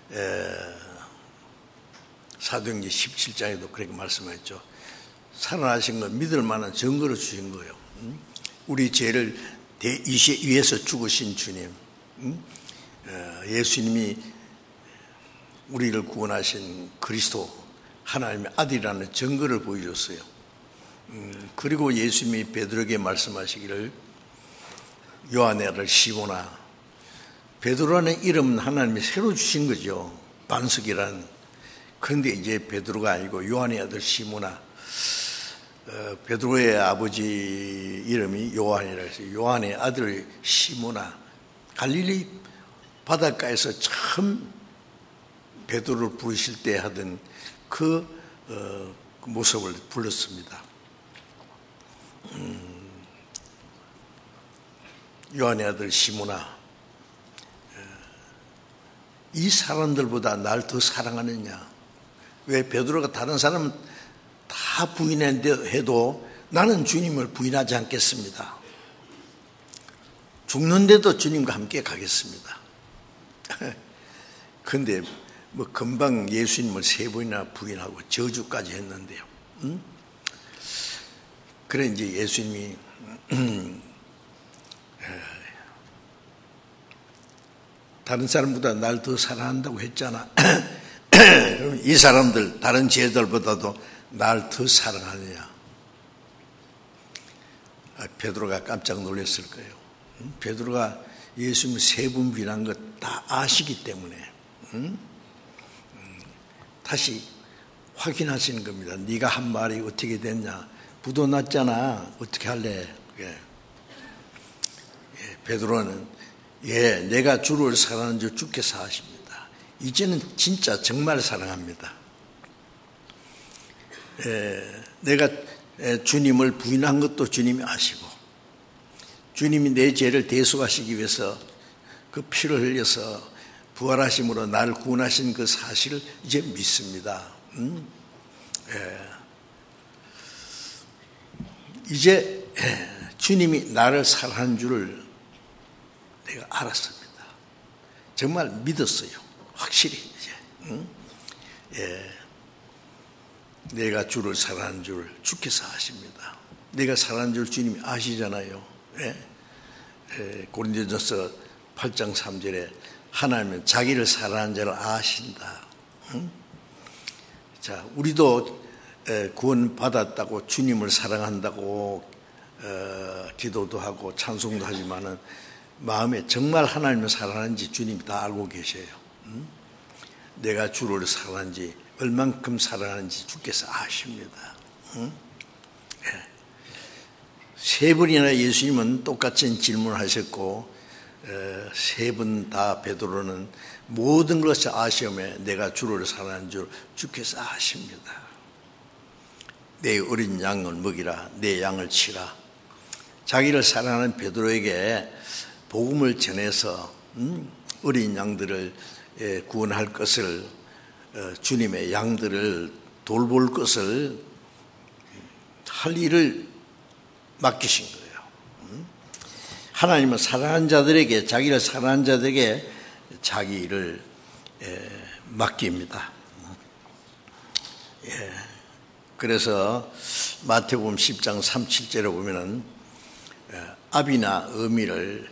사도행전 17장에도 그렇게 말씀하셨죠. 살아나신 건 믿을 만한 증거를 주신 거예요. 우리 죄를 위해서 죽으신 주님, 예수님이 우리를 구원하신 그리스도 하나님의 아들이라는 증거를 보여줬어요. 그리고 예수님이 베드로에게 말씀하시기를 요한의 아들 시몬아, 베드로라는 이름은 하나님이 새로 주신 거죠. 반석이란. 그런데 이제 베드로가 아니고 요한의 아들 시몬아, 베드로의 아버지 이름이 요한이라 해서 요한의 아들 시몬아, 갈릴리 바닷가에서 처음 베드로를 부르실 때 하던 그 모습을 불렀습니다. 요한의 아들 시몬아, 이 사람들보다 날 더 사랑하느냐? 왜 베드로가 다른 사람 다 부인해도 나는 주님을 부인하지 않겠습니다. 죽는데도 주님과 함께 가겠습니다. 그런데 뭐 금방 예수님을 3번이나 부인하고 저주까지 했는데요. 그래 이제 예수님이 다른 사람보다 날 더 사랑한다고 했잖아. 그럼 이 사람들 다른 죄들보다도 날 더 사랑하느냐? 베드로가 깜짝 놀랐을 거예요. 베드로가 예수님 3번 비난 것 다 아시기 때문에 다시 확인하시는 겁니다. 네가 한 말이 어떻게 됐냐? 부도 났잖아. 어떻게 할래? 베드로는 내가 주를 사랑하는 줄 주께서 아십니다. 이제는 진짜 정말 사랑합니다. 내가 주님을 부인한 것도 주님이 아시고 주님이 내 죄를 대속하시기 위해서 그 피를 흘려서 부활하심으로 나를 구원하신 그 사실을 이제 믿습니다. 이제 주님이 나를 사랑한 줄을 내가 알았습니다. 정말 믿었어요. 확실히 이제 내가 주를 사랑한 줄 주께서 아십니다. 내가 사랑한 줄 주님이 아시잖아요. 고린도전서 8장 3절에 하나님은 자기를 사랑하는 자를 아신다. 자, 우리도 구원 받았다고 주님을 사랑한다고 기도도 하고 찬송도 하지만은 마음에 정말 하나님을 사랑하는지 주님이 다 알고 계셔요. 내가 주를 사랑하는지 얼만큼 사랑하는지 주께서 아십니다. 3번이나 예수님은 똑같은 질문을 하셨고 3번 다 베드로는 모든 것을 아시오매 내가 주를 사랑하는 줄 주께서 아십니다. 내 어린 양을 먹이라, 내 양을 치라. 자기를 사랑하는 베드로에게 복음을 전해서 어린 양들을 구원할 것을, 주님의 양들을 돌볼 것을 할 일을 맡기신 거예요. 하나님은 사랑하는 자들에게, 자기를 사랑하는 자들에게 자기 일을 맡깁니다. 그래서 마태복음 10장 37절에 보면은 아비나 어미를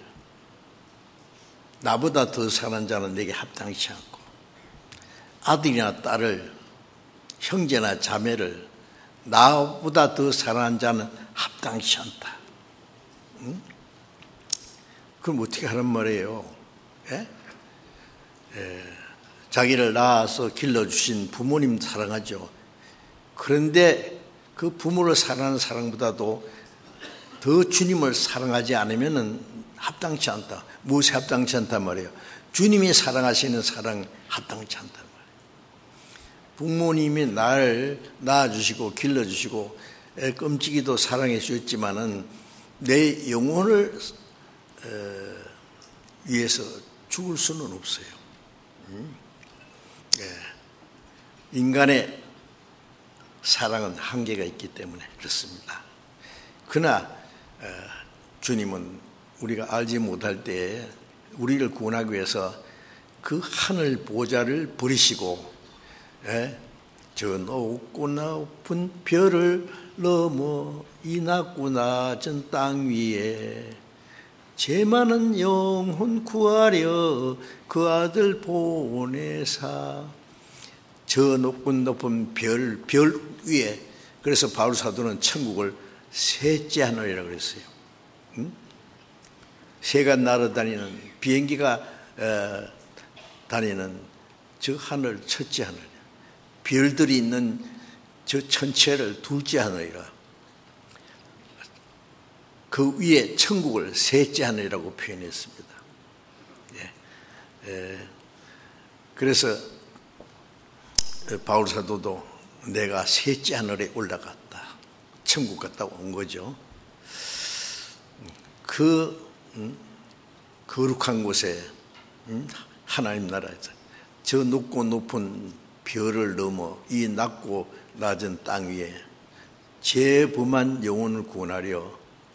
나보다 더 사랑하는 자는 내게 합당치 않고 아들이나 딸을, 형제나 자매를 나보다 더 사랑하는 자는 합당치 않다. 그럼 어떻게 하란 말이에요? 자기를 낳아서 길러주신 부모님 사랑하죠. 그런데 그 부모를 사랑하는 사랑보다도 더 주님을 사랑하지 않으면 합당치 않다. 무엇이 합당치 않단 말이에요? 주님이 사랑하시는 사랑 합당치 않단 말이에요. 부모님이 나를 낳아주시고 길러주시고 끔찍이도 사랑해 주셨지만은 내 영혼을 위해서 죽을 수는 없어요. 인간의 사랑은 한계가 있기 때문에 그렇습니다. 그러나 주님은 우리가 알지 못할 때에 우리를 구원하기 위해서 그 하늘 보좌를 버리시고 저 높고 높은 별을 넘어 이 낮고 낮은 땅 위에 죄 많은 영혼 구하려 그 아들 보내사 저 높은 높은 별 위에, 그래서 바울 사도는 천국을 셋째 하늘이라고 그랬어요. 새가 날아다니는, 비행기가 다니는 저 하늘 첫째 하늘, 별들이 있는 저 천체를 둘째 하늘이라, 그 위에 천국을 셋째 하늘이라고 표현했습니다. 그래서 바울 사도도 내가 셋째 하늘에 올라갔다, 천국 갔다 온 거죠. 그 거룩한 곳에 하나님 나라에서 저 높고 높은 별을 넘어 이 낮고 낮은 땅 위에 죄 범한 영혼을 구원하려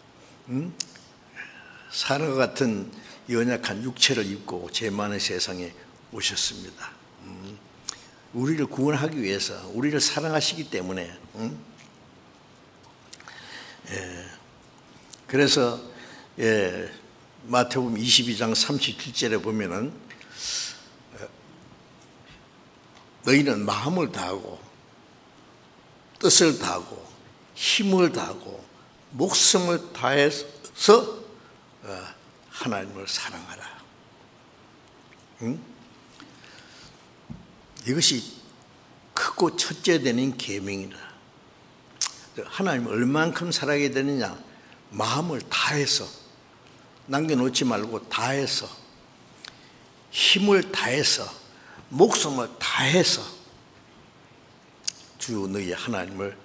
사람과 같은 연약한 육체를 입고 죄 많은 세상에 오셨습니다. 우리를 구원하기 위해서, 우리를 사랑하시기 때문에. 그래서 마태복음 22장 37절에 보면은 너희는 마음을 다하고 뜻을 다하고 힘을 다하고 목숨을 다해서 하나님을 사랑하라. 이것이 크고 첫째 되는 계명이라. 하나님을 얼만큼 사랑해야 되느냐? 마음을 다해서, 남겨놓지 말고 다해서, 힘을 다해서, 목숨을 다해서 주 너희 하나님을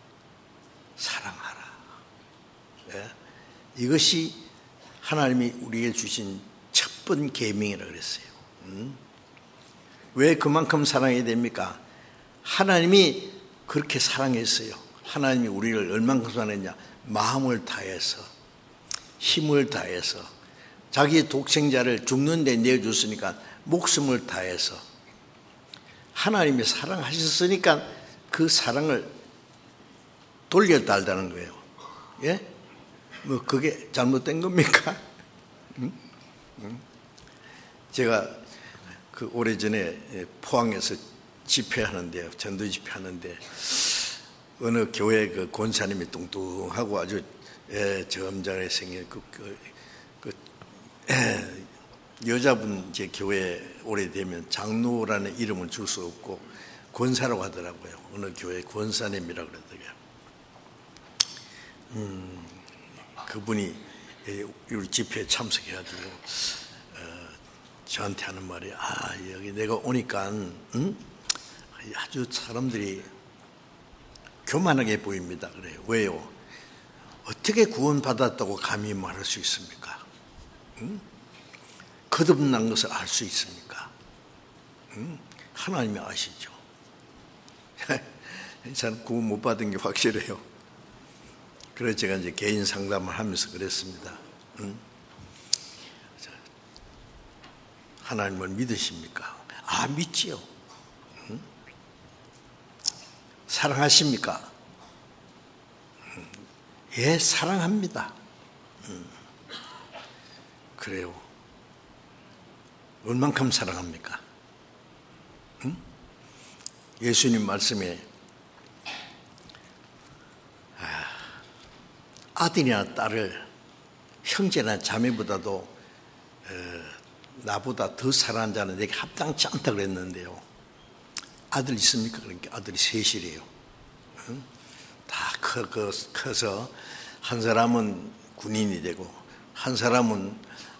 사랑하라. 이것이 하나님이 우리에게 주신 첫 번 계명이라고 그랬어요. 왜 그만큼 사랑해야 됩니까? 하나님이 그렇게 사랑했어요. 하나님이 우리를 얼만큼 사랑했냐? 마음을 다해서, 힘을 다해서, 자기의 독생자를 죽는 데 내어줬으니까 목숨을 다해서, 하나님이 사랑하셨으니까 그 사랑을 돌려달라는 거예요. 예? 뭐 그게 잘못된 겁니까? 제가 그 오래전에 포항에서 집회하는데요, 전도 집회하는데 어느 교회 그 권사님이 뚱뚱하고 아주 점잖게 생긴 그 여자분, 제 교회 오래되면 장로라는 이름을 줄 수 없고 권사라고 하더라고요. 어느 교회 권사님이라고 그러더라고요. 그분이 우리 집회에 참석해가지고 저한테 하는 말이, 여기 내가 오니까 아주 사람들이 교만하게 보입니다. 그래요. 왜요? 어떻게 구원받았다고 감히 말할 수 있습니까? 거듭난 것을 알 수 있습니까? 하나님이 아시죠. 저는 구원 못 받은 게 확실해요. 그래서 제가 이제 개인 상담을 하면서 그랬습니다. 하나님을 믿으십니까? 믿지요. 사랑하십니까? 예, 사랑합니다. 그래요. 얼만큼 사랑합니까? 예수님 말씀에 아들이나 딸을 형제나 자매보다도 나보다 더 사랑하는 자는 내게 합당치 않다 그랬는데요. 아들 있습니까? 그러니까 아들이 셋이래요. 다 커서 한 사람은 군인이 되고, 한 사람은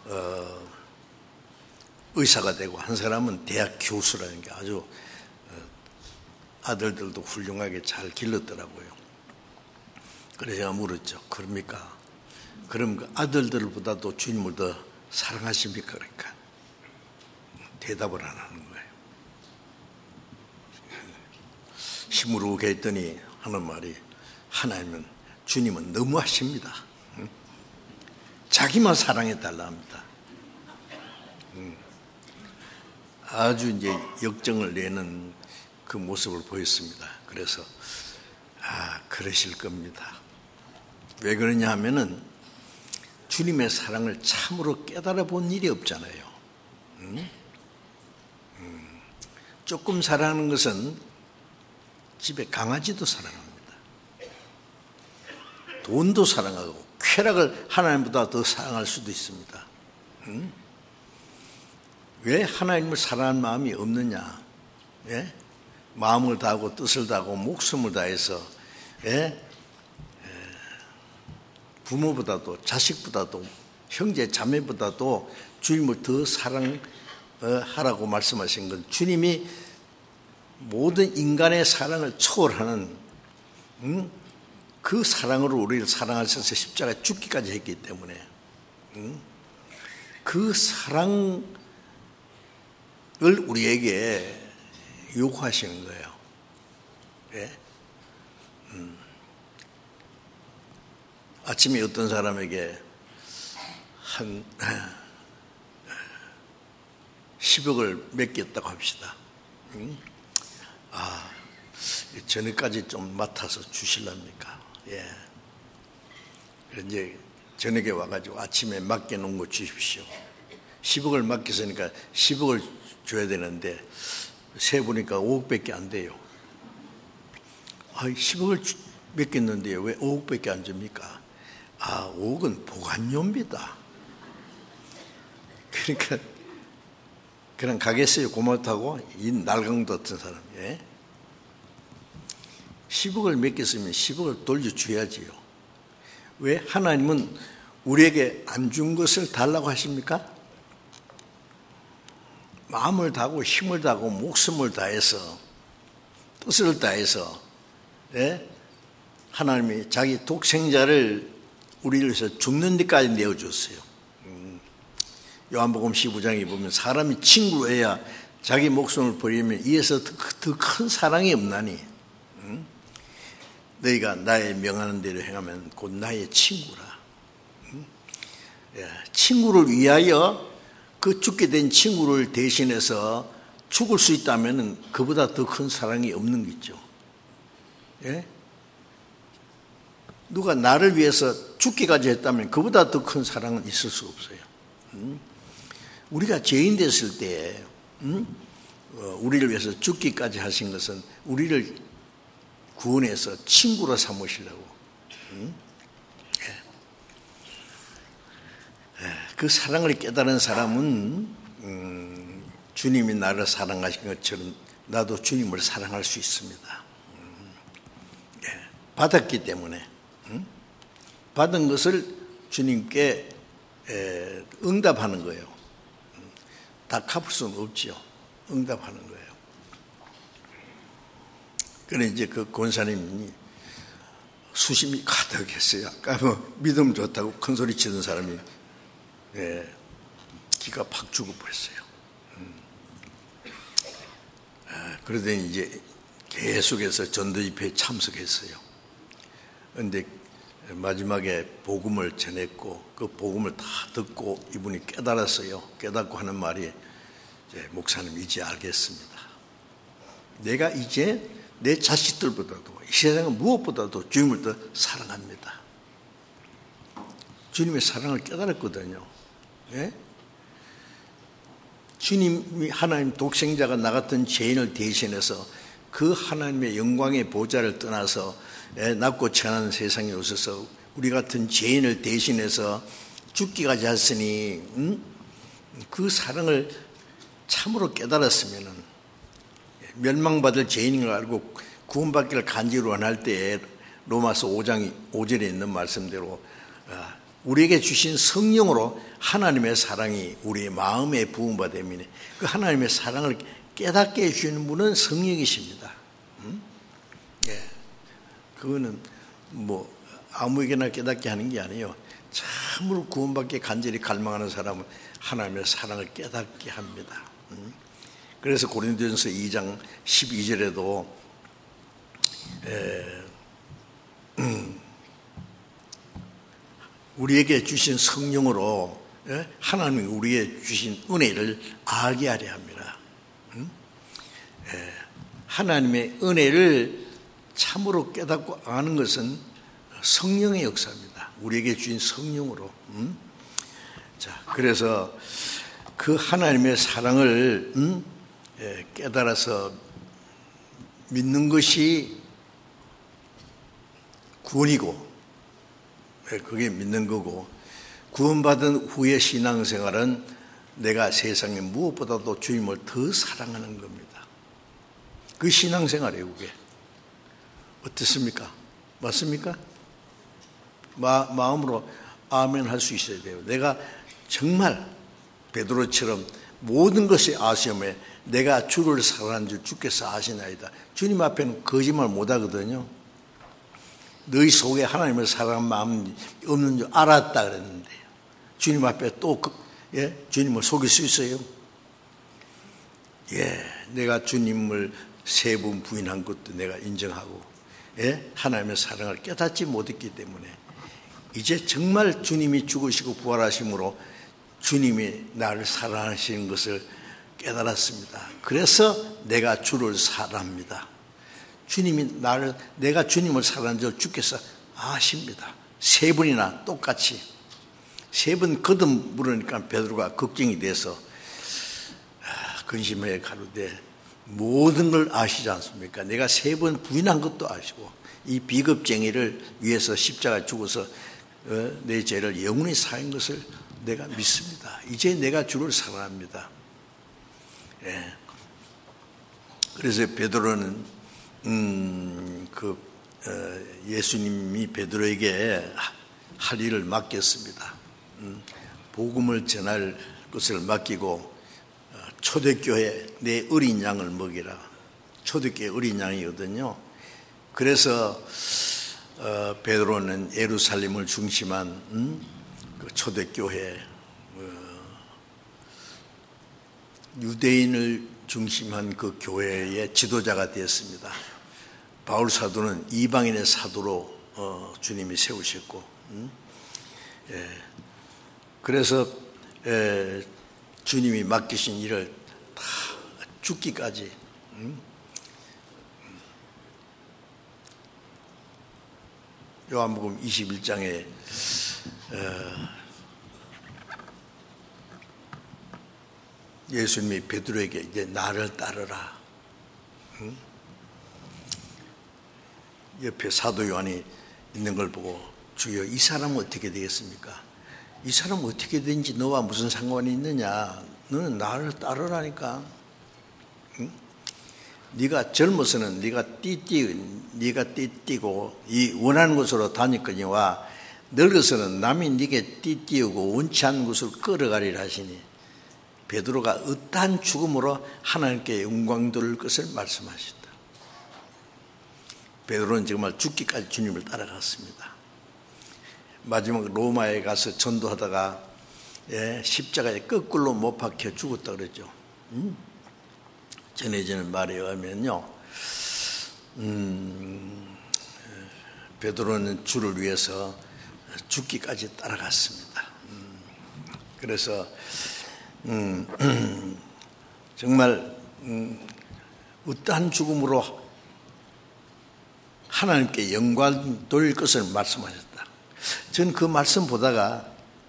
의사가 되고, 한 사람은 대학 교수라는 게 아주 아들들도 훌륭하게 잘 길렀더라고요. 그래서 제가 물었죠. 그럽니까? 그럼 그 아들들보다도 주님을 더 사랑하십니까? 그러니까 대답을 안 하는 거예요. 시무룩해 했더니 하는 말이, 하나님은, 주님은 너무하십니다. 자기만 사랑해달라 합니다. 아주 이제 역정을 내는 그 모습을 보였습니다. 그래서 그러실 겁니다. 왜 그러냐 하면은 주님의 사랑을 참으로 깨달아 본 일이 없잖아요. 조금 사랑하는 것은 집에 강아지도 사랑합니다. 돈도 사랑하고 쾌락을 하나님보다 더 사랑할 수도 있습니다. 왜 하나님을 사랑하는 마음이 없느냐? 예? 마음을 다하고 뜻을 다하고 목숨을 다해서, 예? 부모보다도 자식보다도 형제 자매보다도 주님을 더 사랑하라고 말씀하신 건, 주님이 모든 인간의 사랑을 초월하는 그 사랑으로 우리를 사랑하셔서 십자가에 죽기까지 했기 때문에 그 사랑을 우리에게 요구하시는 거예요. 예? 아침에 어떤 사람에게 한 10억을 맡겼다고 합시다. 저녁까지 좀 맡아서 주실랍니까? 예. 이제 저녁에 와가지고 아침에 맡겨놓은 거 주십시오. 10억을 맡겼으니까 10억을 줘야 되는데 세보니까 5억밖에 안 돼요. 10억을 맡겼는데 왜 5억밖에 안 줍니까? 5억은 보관료입니다. 그러니까 그냥 가겠어요. 고맙다고. 이 날강도 같은 사람. 예? 10억을 맡겼으면 10억을 돌려줘야지요. 왜? 하나님은 우리에게 안 준 것을 달라고 하십니까? 마음을 다하고 힘을 다하고 목숨을 다해서 뜻을 다해서, 예? 하나님이 자기 독생자를 우리를 위해서 죽는 데까지 내어줬어요. 요한복음 15장에 보면 사람이 친구로 해야 자기 목숨을 버리면 이에서 더 큰 사랑이 없나니 너희가 나의 명하는 대로 행하면 곧 나의 친구라. 친구를 위하여 그 죽게 된 친구를 대신해서 죽을 수 있다면 그보다 더 큰 사랑이 없는 거죠. 예? 누가 나를 위해서 죽기까지 했다면 그보다 더 큰 사랑은 있을 수 없어요. 우리가 죄인 됐을 때 우리를 위해서 죽기까지 하신 것은 우리를 구원해서 친구로 삼으시려고. 그 사랑을 깨달은 사람은 주님이 나를 사랑하신 것처럼 나도 주님을 사랑할 수 있습니다. 받았기 때문에 받은 것을 주님께 응답하는 거예요. 다 갚을 수는 없지요. 응답하는 거예요. 그래 이제 그 권사님이 수심이 가득했어요. 아까 믿음 좋다고 큰 소리 치던 사람이 기가 팍 죽어버렸어요. 그러더니 이제 계속해서 전도 집회에 참석했어요. 그런데 마지막에 복음을 전했고 그 복음을 다 듣고 이분이 깨달았어요. 깨닫고 하는 말이, 목사님 이제 알겠습니다. 내가 이제 내 자식들보다도 이 세상은 무엇보다도 주님을 더 사랑합니다. 주님의 사랑을 깨달았거든요. 예? 주님이 하나님 독생자가 나 같은 죄인을 대신해서 그 하나님의 영광의 보좌를 떠나서 낮고 천한 세상에 오셔서 우리 같은 죄인을 대신해서 죽기까지 하시니 그 사랑을 참으로 깨달았으면 멸망받을 죄인인 걸 알고 구원받기를 간절히 원할 때에 로마서 5장 5절에 있는 말씀대로 우리에게 주신 성령으로 하나님의 사랑이 우리의 마음에 부음받으면 그 하나님의 사랑을 깨닫게 해주시는 분은 성령이십니다. 그거는 뭐 아무에게나 깨닫게 하는 게 아니에요. 참으로 구원받기 간절히 갈망하는 사람은 하나님의 사랑을 깨닫게 합니다. 그래서 고린도전서 2장 12절에도 우리에게 주신 성령으로 하나님이 우리에게 주신 은혜를 알게 하려 합니다. 하나님의 은혜를 참으로 깨닫고 아는 것은 성령의 역사입니다. 우리에게 주신 성령으로. 자, 그래서 그 하나님의 사랑을 깨달아서 믿는 것이 구원이고, 그게 믿는 거고, 구원받은 후의 신앙생활은 내가 세상에 무엇보다도 주님을 더 사랑하는 겁니다. 그 신앙생활이에요, 그게. 어떻습니까? 맞습니까? 마음으로 아멘 할 수 있어야 돼요. 내가 정말 베드로처럼 모든 것이 아시험에 내가 주를 사랑하는 줄 주께서 아시나이다. 주님 앞에는 거짓말 못 하거든요. 너희 속에 하나님을 사랑하는 마음이 없는 줄 알았다 그랬는데 주님 앞에 또 주님을 속일 수 있어요? 내가 주님을 세 번 부인한 것도 내가 인정하고 하나님의 사랑을 깨닫지 못했기 때문에 이제 정말 주님이 죽으시고 부활하심으로 주님이 나를 사랑하시는 것을 깨달았습니다. 그래서 내가 주를 사랑합니다. 내가 주님을 사랑하는 줄 주께서 아십니다. 세 번이나 똑같이. 세 번 거듭 물으니까 베드로가 걱정이 돼서 근심해 가로되 모든 걸 아시지 않습니까? 내가 세 번 부인한 것도 아시고 이 비겁쟁이를 위해서 십자가에 죽어서 내 죄를 영원히 사한 것을 내가 믿습니다. 이제 내가 주를 사랑합니다. 그래서 베드로는 예수님이 베드로에게 할 일을 맡겼습니다. 복음을 전할 것을 맡기고 초대교회 내 어린 양을 먹이라. 초대교회 어린 양이거든요. 그래서 베드로는 예루살렘을 중심한 그 초대교회 유대인을 중심한 그 교회의 지도자가 되었습니다. 바울 사도는 이방인의 사도로 주님이 세우셨고, 그래서 주님이 맡기신 일을 다 죽기까지 요한복음 21장에 예수님이 베드로에게 이제 나를 따르라. 옆에 사도 요한이 있는 걸 보고 주여 이 사람은 어떻게 되겠습니까? 이 사람은 어떻게 되는지 너와 무슨 상관이 있느냐? 너는 나를 따르라니까. 네가 젊어서는 네가 띠띠고 이 원하는 곳으로 다니거니와 늙어서는 남이 네게 띠띠우고 원치 않는 곳으로 끌어가리라 하시니 베드로가 어떠한 죽음으로 하나님께 영광 돌릴 것을 말씀하셨다. 베드로는 정말 죽기까지 주님을 따라갔습니다. 마지막 로마에 가서 전도하다가 십자가에 거꾸로 못 박혀 죽었다 그랬죠. 전해지는 말에 의하면요, 베드로는 주를 위해서 죽기까지 따라갔습니다. 그래서 정말 어떠한 죽음으로 하나님께 영광 돌릴 것을 말씀하셨다. 저는 그 말씀 보다가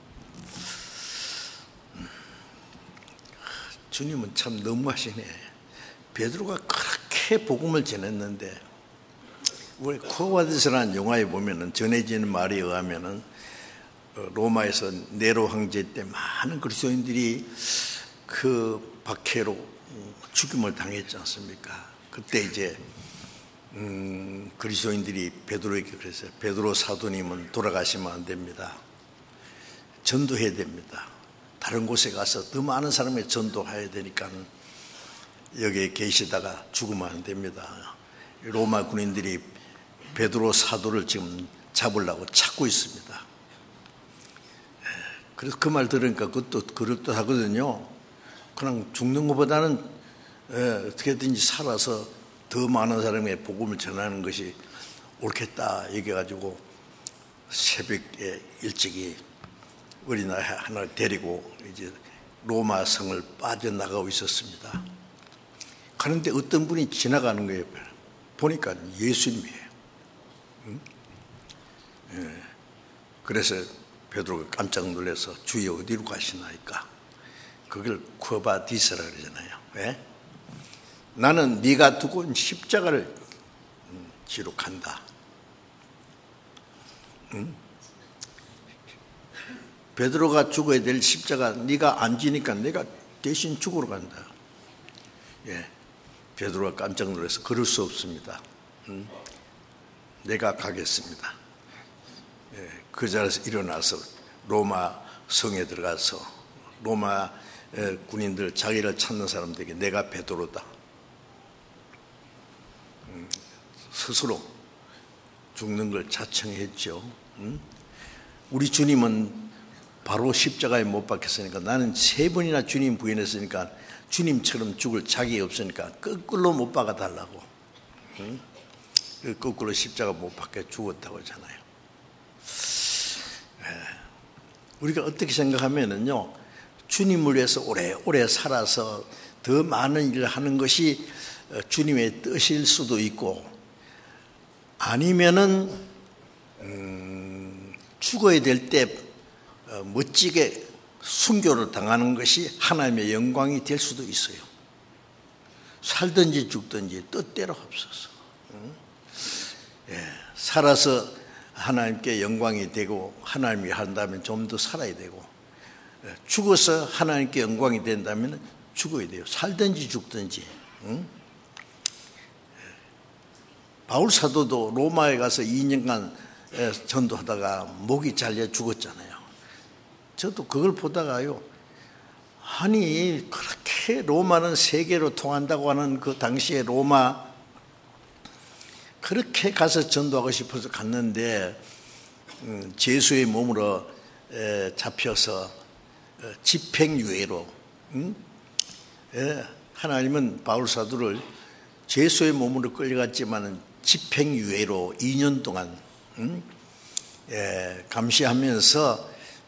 주님은 참 너무하시네. 베드로가 그렇게 복음을 전했는데 우리 코바디스라는 영화에 보면은 전해지는 말에 의하면은 로마에서 네로 황제 때 많은 그리스도인들이 그 박해로 죽임을 당했지 않습니까? 그때 이제 그리스도인들이 베드로에게 그랬어요. 베드로 사도님은 돌아가시면 안 됩니다. 전도해야 됩니다. 다른 곳에 가서 더 많은 사람에게 전도해야 되니까 여기에 계시다가 죽으면 안 됩니다. 로마 군인들이 베드로 사도를 지금 잡으려고 찾고 있습니다. 그래서 그 말 들으니까 그것도 그럴듯하거든요. 그냥 죽는 것보다는 어떻게든지 살아서 더 많은 사람에게 복음을 전하는 것이 옳겠다 얘기해가지고 새벽에 일찍이 어린아이 하나를 데리고 이제 로마 성을 빠져나가고 있었습니다. 그런데 어떤 분이 지나가는 거예요. 보니까 예수님이에요. 그래서 베드로가 깜짝 놀라서 주여 어디로 가시나이까? 그걸 쿠바디스라 그러잖아요. 왜? 나는 네가 두고 온 십자가를 지러 간다. 베드로가 죽어야 될 십자가 네가 안 지니까 내가 대신 죽으러 간다. 예, 베드로가 깜짝 놀라서 그럴 수 없습니다. 내가 가겠습니다. 예, 그 자리에서 일어나서 로마 성에 들어가서 로마 군인들 자기를 찾는 사람들에게 내가 베드로다. 스스로 죽는 걸 자청했죠. 우리 주님은 바로 십자가에 못 박혔으니까 나는 3번이나 주님 부인했으니까 주님처럼 죽을 자격이 없으니까 거꾸로 못 박아달라고. 거꾸로 십자가 못 박혀 죽었다고 하잖아요. 우리가 어떻게 생각하면은요, 주님을 위해서 오래오래 살아서 더 많은 일을 하는 것이 주님의 뜻일 수도 있고, 아니면은 죽어야 될 때 멋지게 순교를 당하는 것이 하나님의 영광이 될 수도 있어요. 살든지 죽든지 뜻대로 없어서 살아서 하나님께 영광이 되고 하나님이 한다면 좀 더 살아야 되고, 죽어서 하나님께 영광이 된다면 죽어야 돼요. 살든지 죽든지. 바울 사도도 로마에 가서 2년간 전도하다가 목이 잘려 죽었잖아요. 저도 그걸 보다가요, 아니 그렇게 로마는 세계로 통한다고 하는 그 당시에 로마, 그렇게 가서 전도하고 싶어서 갔는데 제수의 몸으로 잡혀서 집행유예로, 하나님은 바울 사도를 제수의 몸으로 끌려갔지만 집행유예로 2년 동안 감시하면서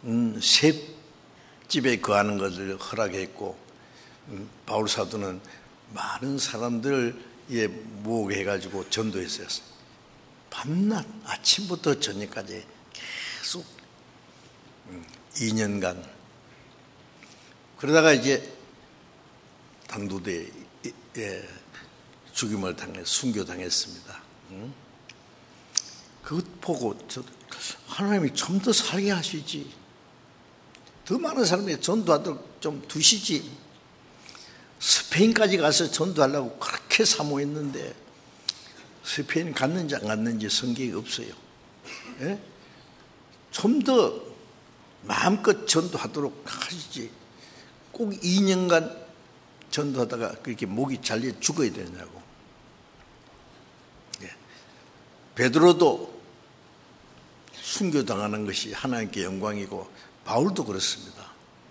셋집에 거하는 것을 허락했고, 바울 사도는 많은 사람들을 모으게해가지고 전도했어요. 밤낮 아침부터 저녁까지 계속 2년간. 그러다가 이제 당도대에 죽임을 순교당했습니다. 그것 보고 하나님이 좀 더 살게 하시지, 더 많은 사람에게 전도하도록 좀 두시지. 스페인까지 가서 전도하려고 그렇게 사모했는데 스페인 갔는지 안 갔는지 성경이 없어요. 좀 더 마음껏 전도하도록 하시지. 꼭 2년간 전도하다가 그렇게 목이 잘려 죽어야 되냐고. 베드로도 순교당하는 것이 하나님께 영광이고, 바울도 그렇습니다.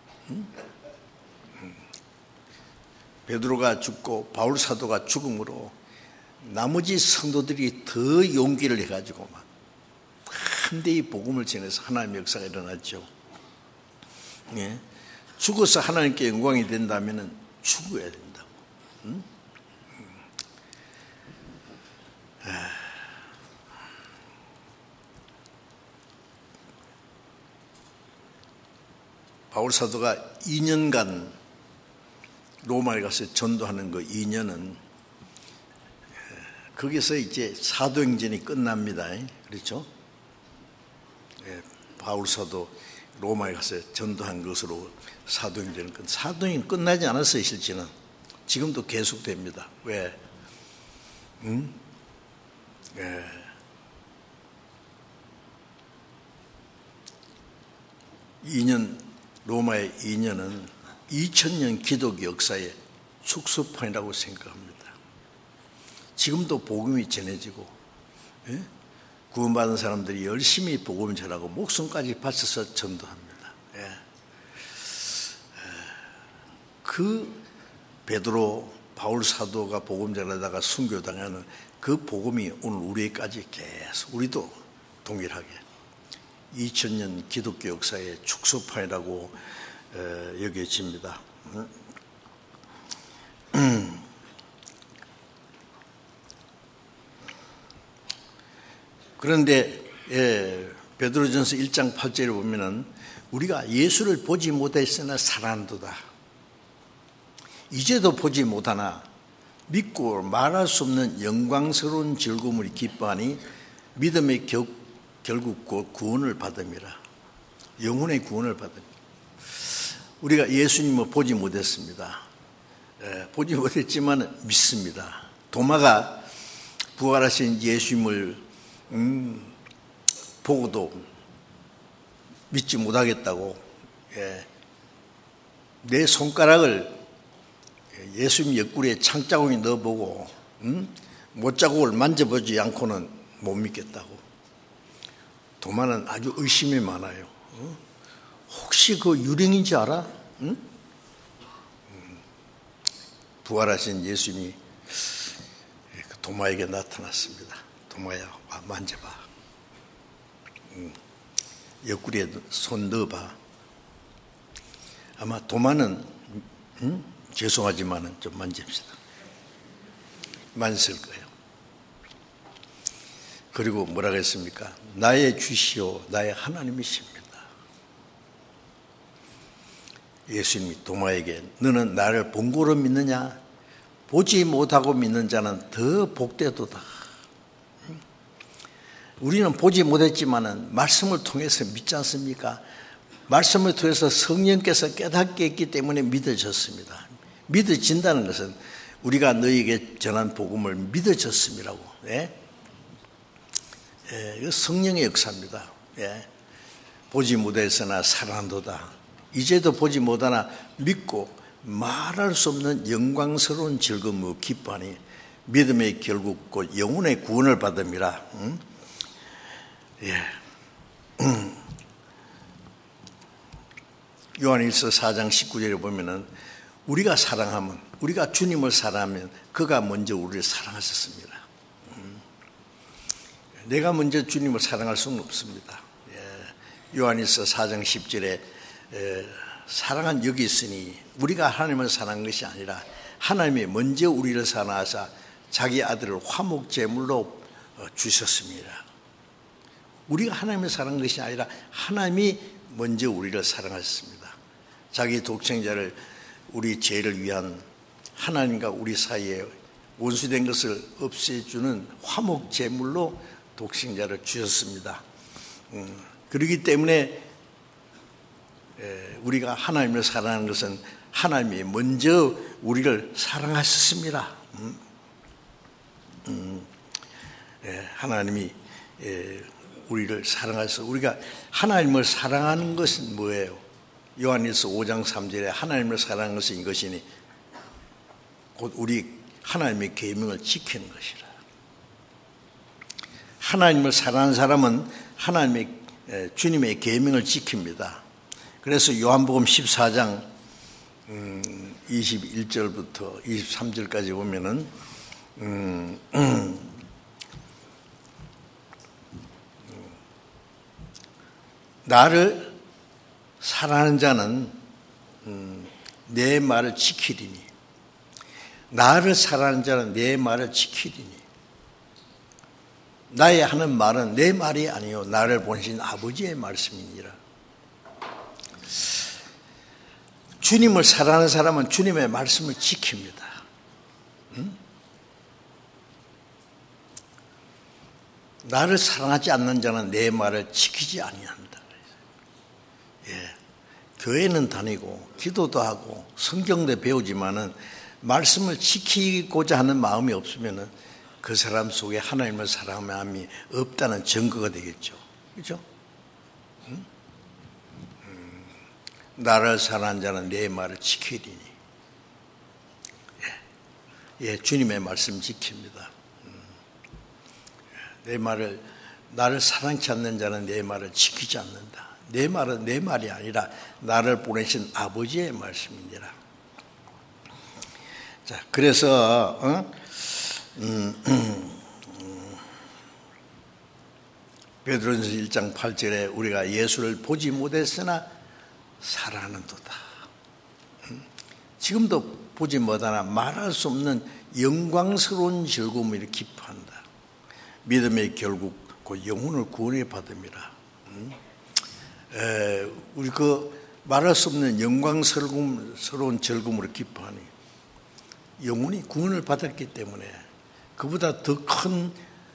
베드로가 죽고 바울 사도가 죽음으로 나머지 성도들이 더 용기를 해가지고 막 한대히 복음을 전해서 하나님의 역사가 일어났죠. 죽어서 하나님께 영광이 된다면 죽어야 된다고. 바울 사도가 2년간 로마에 가서 전도하는 그 2년은 거기서 이제 사도행전이 끝납니다. 그렇죠? 바울 사도 로마에 가서 전도한 것으로 사도행전은 사도행전 끝나지 않았어요. 실제는 지금도 계속됩니다. 왜? 2년, 로마의 2년은 2000년 기독교 역사의 축소판이라고 생각합니다. 지금도 복음이 전해지고, 구원받은 사람들이 열심히 복음 전하고 목숨까지 바쳐서 전도합니다. 그 베드로 바울 사도가 복음 전하다가 순교당하는 그 복음이 오늘 우리에게까지 계속 우리도 동일하게 2000년 기독교 역사의 축소판이라고 여겨집니다. 그런데 베드로전서 1장 8절에 보면은 우리가 예수를 보지 못했으나 사랑한도다. 이제도 보지 못하나 믿고 말할 수 없는 영광스러운 즐거움을 기뻐하니 믿음의 결국 곧 구원을 받음이라. 영혼의 구원을 받음이라. 우리가 예수님을 보지 못했습니다. 보지 못했지만 믿습니다. 도마가 부활하신 예수님을 보고도 믿지 못하겠다고 내 손가락을 예수님 옆구리에 창자국에 넣어보고 못자국을 만져보지 않고는 못 믿겠다고. 도마는 아주 의심이 많아요. 혹시 그 유령인지 알아? 부활하신 예수님이 도마에게 나타났습니다. 도마야, 만져봐. 옆구리에 손 넣어봐. 아마 도마는 죄송하지만은 좀 만집시다. 만졌을 거예요. 그리고 뭐라고 했습니까? 나의 주시오, 나의 하나님이십니다. 예수님이 도마에게 너는 나를 본고로 믿느냐? 보지 못하고 믿는 자는 더 복되도다. 우리는 보지 못했지만은 말씀을 통해서 믿지 않습니까? 말씀을 통해서 성령께서 깨닫게 했기 때문에 믿어졌습니다. 믿어진다는 것은 우리가 너희에게 전한 복음을 믿어졌음이라고. 성령의 역사입니다. 보지 못했으나 사랑한도다. 이제도 보지 못하나 믿고 말할 수 없는 영광스러운 즐거움을 기뻐하니 믿음의 결국 곧 영혼의 구원을 받음이라. 요한일서 4장 19절에 보면은 우리가 사랑하면, 우리가 주님을 사랑하면 그가 먼저 우리를 사랑하셨습니다. 내가 먼저 주님을 사랑할 수는 없습니다. 요한일서 4장 10절에 사랑은 여기 있으니 우리가 하나님을 사랑한 것이 아니라 하나님이 먼저 우리를 사랑하사 자기 아들을 화목제물로 주셨습니다. 우리가 하나님을 사랑한 것이 아니라 하나님이 먼저 우리를 사랑하셨습니다. 자기 독생자를 우리 죄를 위한 하나님과 우리 사이에 원수된 것을 없애주는 화목제물로 독생자를 주셨습니다. 그렇기 때문에 우리가 하나님을 사랑하는 것은 하나님이 먼저 우리를 사랑하셨습니다. 하나님이 우리를 사랑하셔서 우리가 하나님을 사랑하는 것은 뭐예요? 요한일서 5장 3절에 하나님을 사랑하는 것은 이것이니 곧 우리 하나님의 계명을 지키는 것이라. 하나님을 사랑하는 사람은 하나님의 주님의 계명을 지킵니다. 그래서 요한복음 14장 21절부터 23절까지 보면은 나를 사랑하는 자는 내 말을 지키리니, 나를 사랑하는 자는 내 말을 지키리니. 나의 하는 말은 내 말이 아니요 나를 보내신 아버지의 말씀이니라. 주님을 사랑하는 사람은 주님의 말씀을 지킵니다. 나를 사랑하지 않는 자는 내 말을 지키지 아니한다. 교회는 다니고 기도도 하고 성경도 배우지만은 말씀을 지키고자 하는 마음이 없으면은 그 사람 속에 하나님을 사랑하는 마음이 없다는 증거가 되겠죠. 그렇죠? 나를 사랑하는 자는 내 말을 지키리니. 주님의 말씀 지킵니다. 나를 사랑치 않는 자는 내 말을 지키지 않는다. 내 말은 내 말이 아니라 나를 보내신 아버지의 말씀이니라. 자, 그래서 베드로전서 1장 8절에 우리가 예수를 보지 못했으나 사랑하는도다. 지금도 보지 못하나 말할 수 없는 영광스러운 즐거움을 기뻐한다. 믿음의 결국 그 영혼을 구원해 받음이라. 우리 말할 수 없는 영광스러운 즐거움으로 기뻐하니 영혼이 구원을 받았기 때문에 그보다 더 큰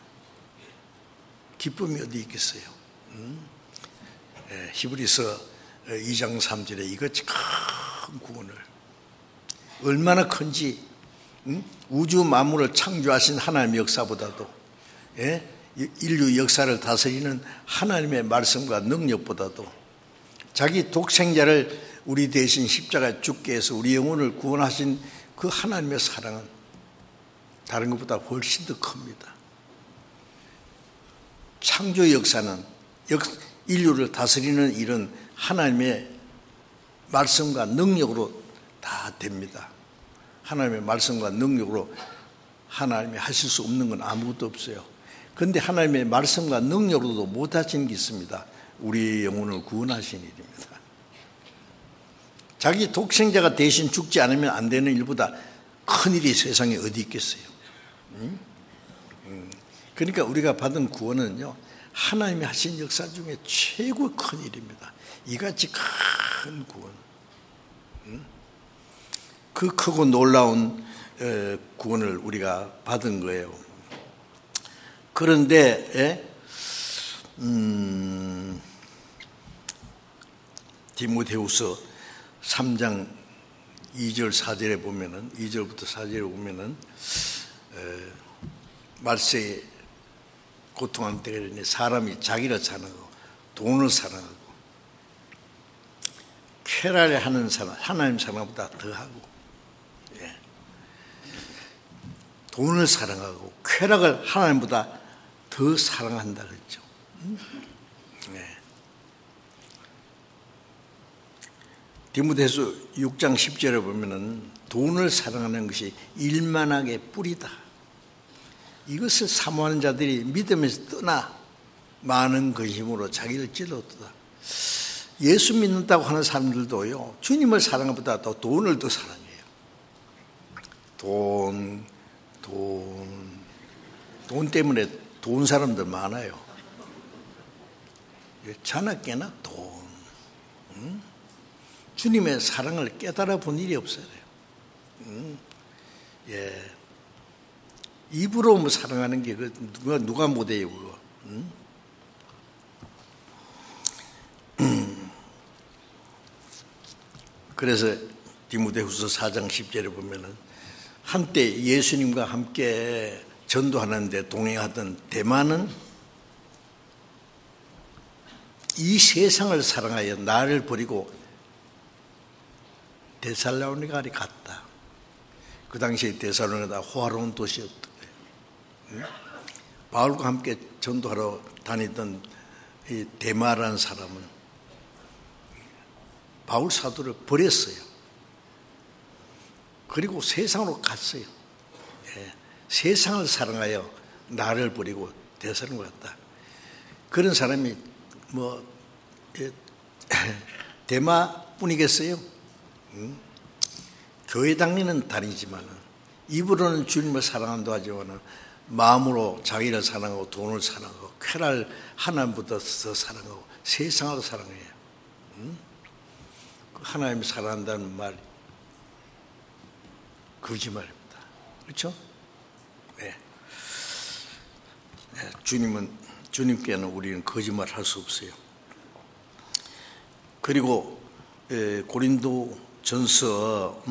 기쁨이 어디 있겠어요? 히브리서 2장 3절에 이것이 큰 구원을 얼마나 큰지 우주 만물을 창조하신 하나님의 역사보다도 인류 역사를 다스리는 하나님의 말씀과 능력보다도 자기 독생자를 우리 대신 십자가에 죽게 해서 우리 영혼을 구원하신 그 하나님의 사랑은 다른 것보다 훨씬 더 큽니다. 창조 역사는 인류를 다스리는 일은 하나님의 말씀과 능력으로 다 됩니다. 하나님의 말씀과 능력으로 하나님이 하실 수 없는 건 아무것도 없어요. 그런데 하나님의 말씀과 능력으로도 못하신 게 있습니다. 우리 영혼을 구원하신 일입니다. 자기 독생자가 대신 죽지 않으면 안 되는 일보다 큰 일이 세상에 어디 있겠어요? 그러니까 우리가 받은 구원은요, 하나님이 하신 역사 중에 최고 큰 일입니다. 이같이 큰 구원, 그 크고 놀라운 구원을 우리가 받은 거예요. 그런데 디모데후서 3장 2절 4절에 보면은 2절부터 4절에 보면은 말세에 고통하는 때가 있는데 사람이 자기를 사랑하고 돈을 사랑하고 쾌락을 하는 사람, 하나님 사랑보다 더하고 돈을 사랑하고 쾌락을 하나님보다 더 사랑한다 그랬죠. 디모데후서 6장 10절에 보면은 돈을 사랑하는 것이 일만하게 뿌리다. 이것을 사모하는 자들이 믿음에서 떠나 많은 근심으로 자기를 찔렀다. 예수 믿는다고 하는 사람들도요, 주님을 사랑하는 것보다 더 돈을 더 사랑해요. 돈 때문에 돈 사람들 많아요. 자나깨나 돈. 주님의 사랑을 깨달아 본 일이 없어요. 입으로 뭐 사랑하는 게 누가 못해요, 그거. 그래서 디모데후서 4장 10절에 보면은 한때 예수님과 함께 전도하는데 동행하던 데마는 이 세상을 사랑하여 나를 버리고 데살로니가에 갔다. 그 당시에 데살로니가가 호화로운 도시였던 거예요. 바울과 함께 전도하러 다니던 이 데마라는 사람은 바울 사도를 버렸어요. 그리고 세상으로 갔어요. 세상을 사랑하여 나를 버리고 데살로니가에 갔다. 그런 사람이 데마뿐이겠어요? 교회 다니는 다니지만 입으로는 주님을 사랑한다 하지만 마음으로 자기를 사랑하고 돈을 사랑하고 쾌락을 하나님보다 더 사랑하고 세상을 사랑해요. 하나님 사랑한다는 말 거짓말입니다. 그렇죠? 네. 주님께는 우리는 거짓말 할 수 없어요. 그리고 고린도 전서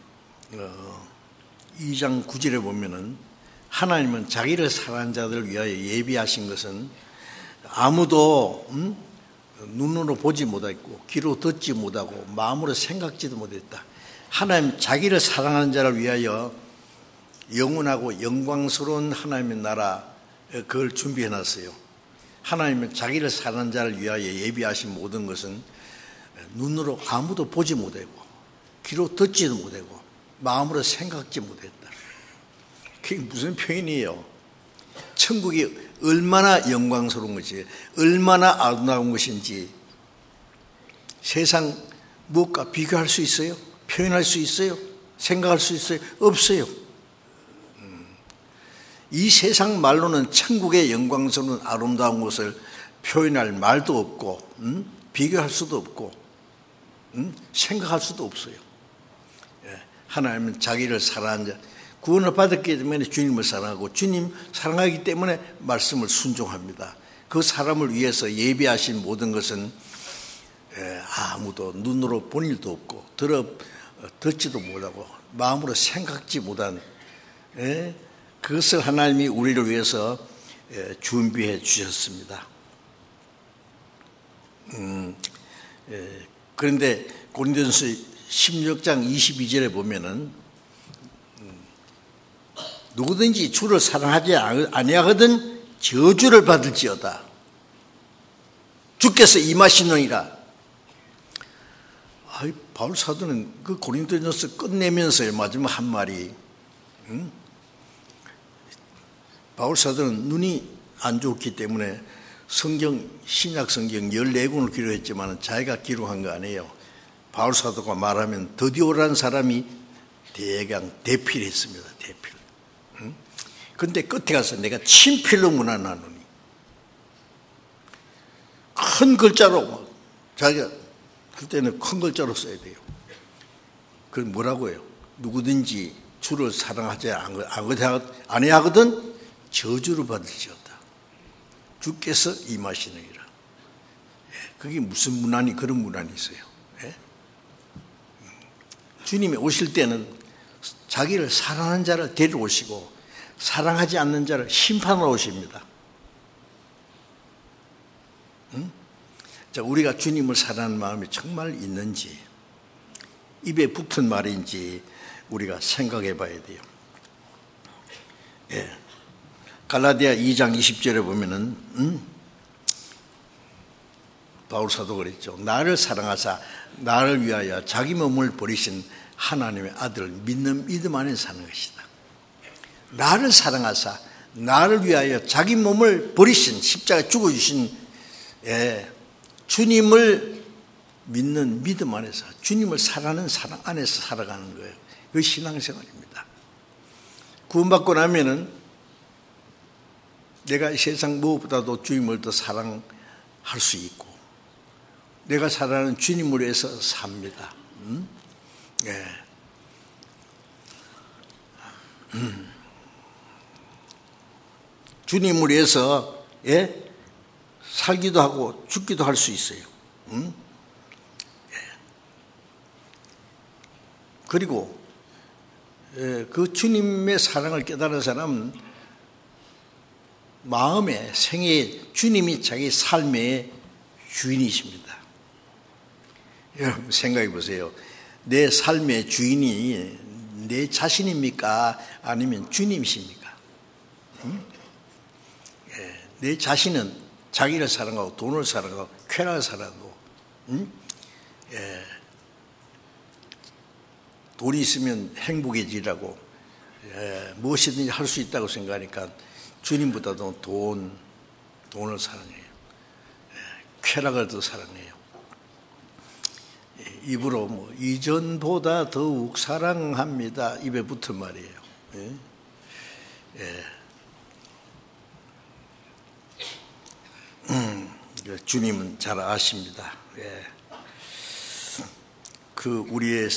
2장 9절에 보면은 하나님은 자기를 사랑하는 자들을 위하여 예비하신 것은 아무도 눈으로 보지 못했고 귀로 듣지 못하고 마음으로 생각지도 못했다. 하나님 자기를 사랑하는 자를 위하여 영원하고 영광스러운 하나님의 나라 그걸 준비해놨어요. 하나님은 자기를 사랑하는 자를 위하여 예비하신 모든 것은 눈으로 아무도 보지 못하고 귀로 듣지도 못하고 마음으로 생각지 못했다. 그게 무슨 표현이에요? 천국이 얼마나 영광스러운 것이, 얼마나 아름다운 것인지 세상 무엇과 비교할 수 있어요? 표현할 수 있어요? 생각할 수 있어요? 없어요. 이 세상 말로는 천국의 영광스러운 아름다운 것을 표현할 말도 없고, 비교할 수도 없고, 생각할 수도 없어요. 하나님은 자기를 사랑하는 자, 구원을 받았기 때문에 주님을 사랑하고, 주님 사랑하기 때문에 말씀을 순종합니다. 그 사람을 위해서 예비하신 모든 것은 아무도 눈으로 본 일도 없고 듣지도 못하고 마음으로 생각지 못한 그것을 하나님이 우리를 위해서 준비해 주셨습니다. 그런데 고린도전서 16장 22절에 보면은 누구든지 주를 사랑하지 아니하거든 저주를 받을지어다. 주께서 임하시느니라. 바울 사도는 그 고린도전서 끝내면서의 마지막 한 말이, 바울 사도는 눈이 안 좋기 때문에 신약 성경 14권을 기록했지만 자기가 기록한 거 아니에요. 바울 사도가 말하면 드디오라는 사람이 대필했습니다. 대필. 그런데 끝에 가서 내가 친필로 문안하노니, 큰 글자로, 자기가 그때는 큰 글자로 써야 돼요. 그건 뭐라고 해요? 누구든지 주를 사랑하지 아니하거든 저주를 받을지어다. 주께서 임하시느니라. 그게 무슨 문안이, 그런 문안이 있어요. 주님이 오실 때는 자기를 사랑하는 자를 데려오시고 사랑하지 않는 자를 심판하러 오십니다. 자, 우리가 주님을 사랑하는 마음이 정말 있는지, 입에 붙은 말인지 우리가 생각해 봐야 돼요. 갈라디아 2장 20절에 보면은 바울 사도 그랬죠. 나를 사랑하사 나를 위하여 자기 몸을 버리신 하나님의 아들을 믿는 믿음 안에 사는 것이다. 나를 사랑하사 나를 위하여 자기 몸을 버리신, 십자가에 죽어주신 주님을 믿는 믿음 안에서, 주님을 사랑하는 사랑 안에서 살아가는 거예요. 그 신앙생활입니다. 구원받고 나면은 내가 이 세상 무엇보다도 주님을 더 사랑할 수 있고, 내가 사랑하는 주님을 위해서 삽니다. 주님을 위해서 살기도 하고 죽기도 할 수 있어요. 그리고 그 주님의 사랑을 깨달은 사람은 마음의 생애에 주님이 자기 삶의 주인이십니다. 여러분 생각해 보세요. 내 삶의 주인이 내 자신입니까? 아니면 주님이십니까? 내 자신은 자기를 사랑하고 돈을 사랑하고 쾌락을 사랑하고 돈이 있으면 행복해지라고 무엇이든지 할 수 있다고 생각하니까 주님보다도 돈을 사랑해요. 쾌락을 더 사랑해요. 입으로 이전보다 더욱 사랑합니다. 입에 붙은 말이에요. 주님은 잘 아십니다. 그 우리의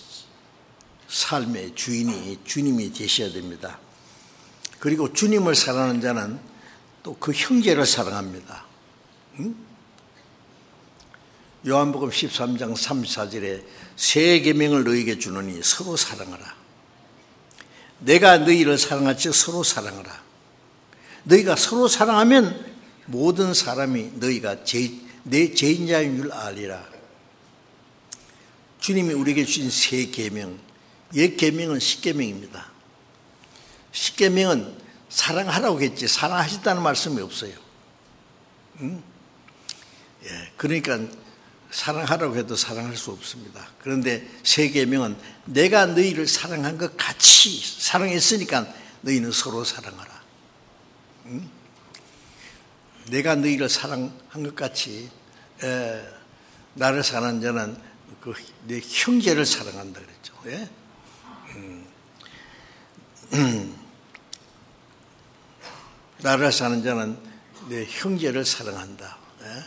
삶의 주인이 주님이 되셔야 됩니다. 그리고 주님을 사랑하는 자는 또 그 형제를 사랑합니다. 요한복음 13장 34절에 새 계명을 너희에게 주노니 서로 사랑하라. 내가 너희를 사랑할지 서로 사랑하라. 너희가 서로 사랑하면 모든 사람이 너희가 내 제인자인 줄 알리라. 주님이 우리에게 주신 새 계명, 옛 계명은 십계명입니다. 십계명은 사랑하라고 했지 사랑하셨다는 말씀이 없어요. 그러니까 사랑하라고 해도 사랑할 수 없습니다. 그런데 세 계명은 내가 너희를 사랑한 것 같이 사랑했으니까 너희는 서로 사랑하라. 응? 내가 너희를 사랑한 것 같이 나를 사랑하는 자는 내 형제를 사랑한다 그랬죠. 예? 나를 사랑하는 자는 내 형제를 사랑한다. 예?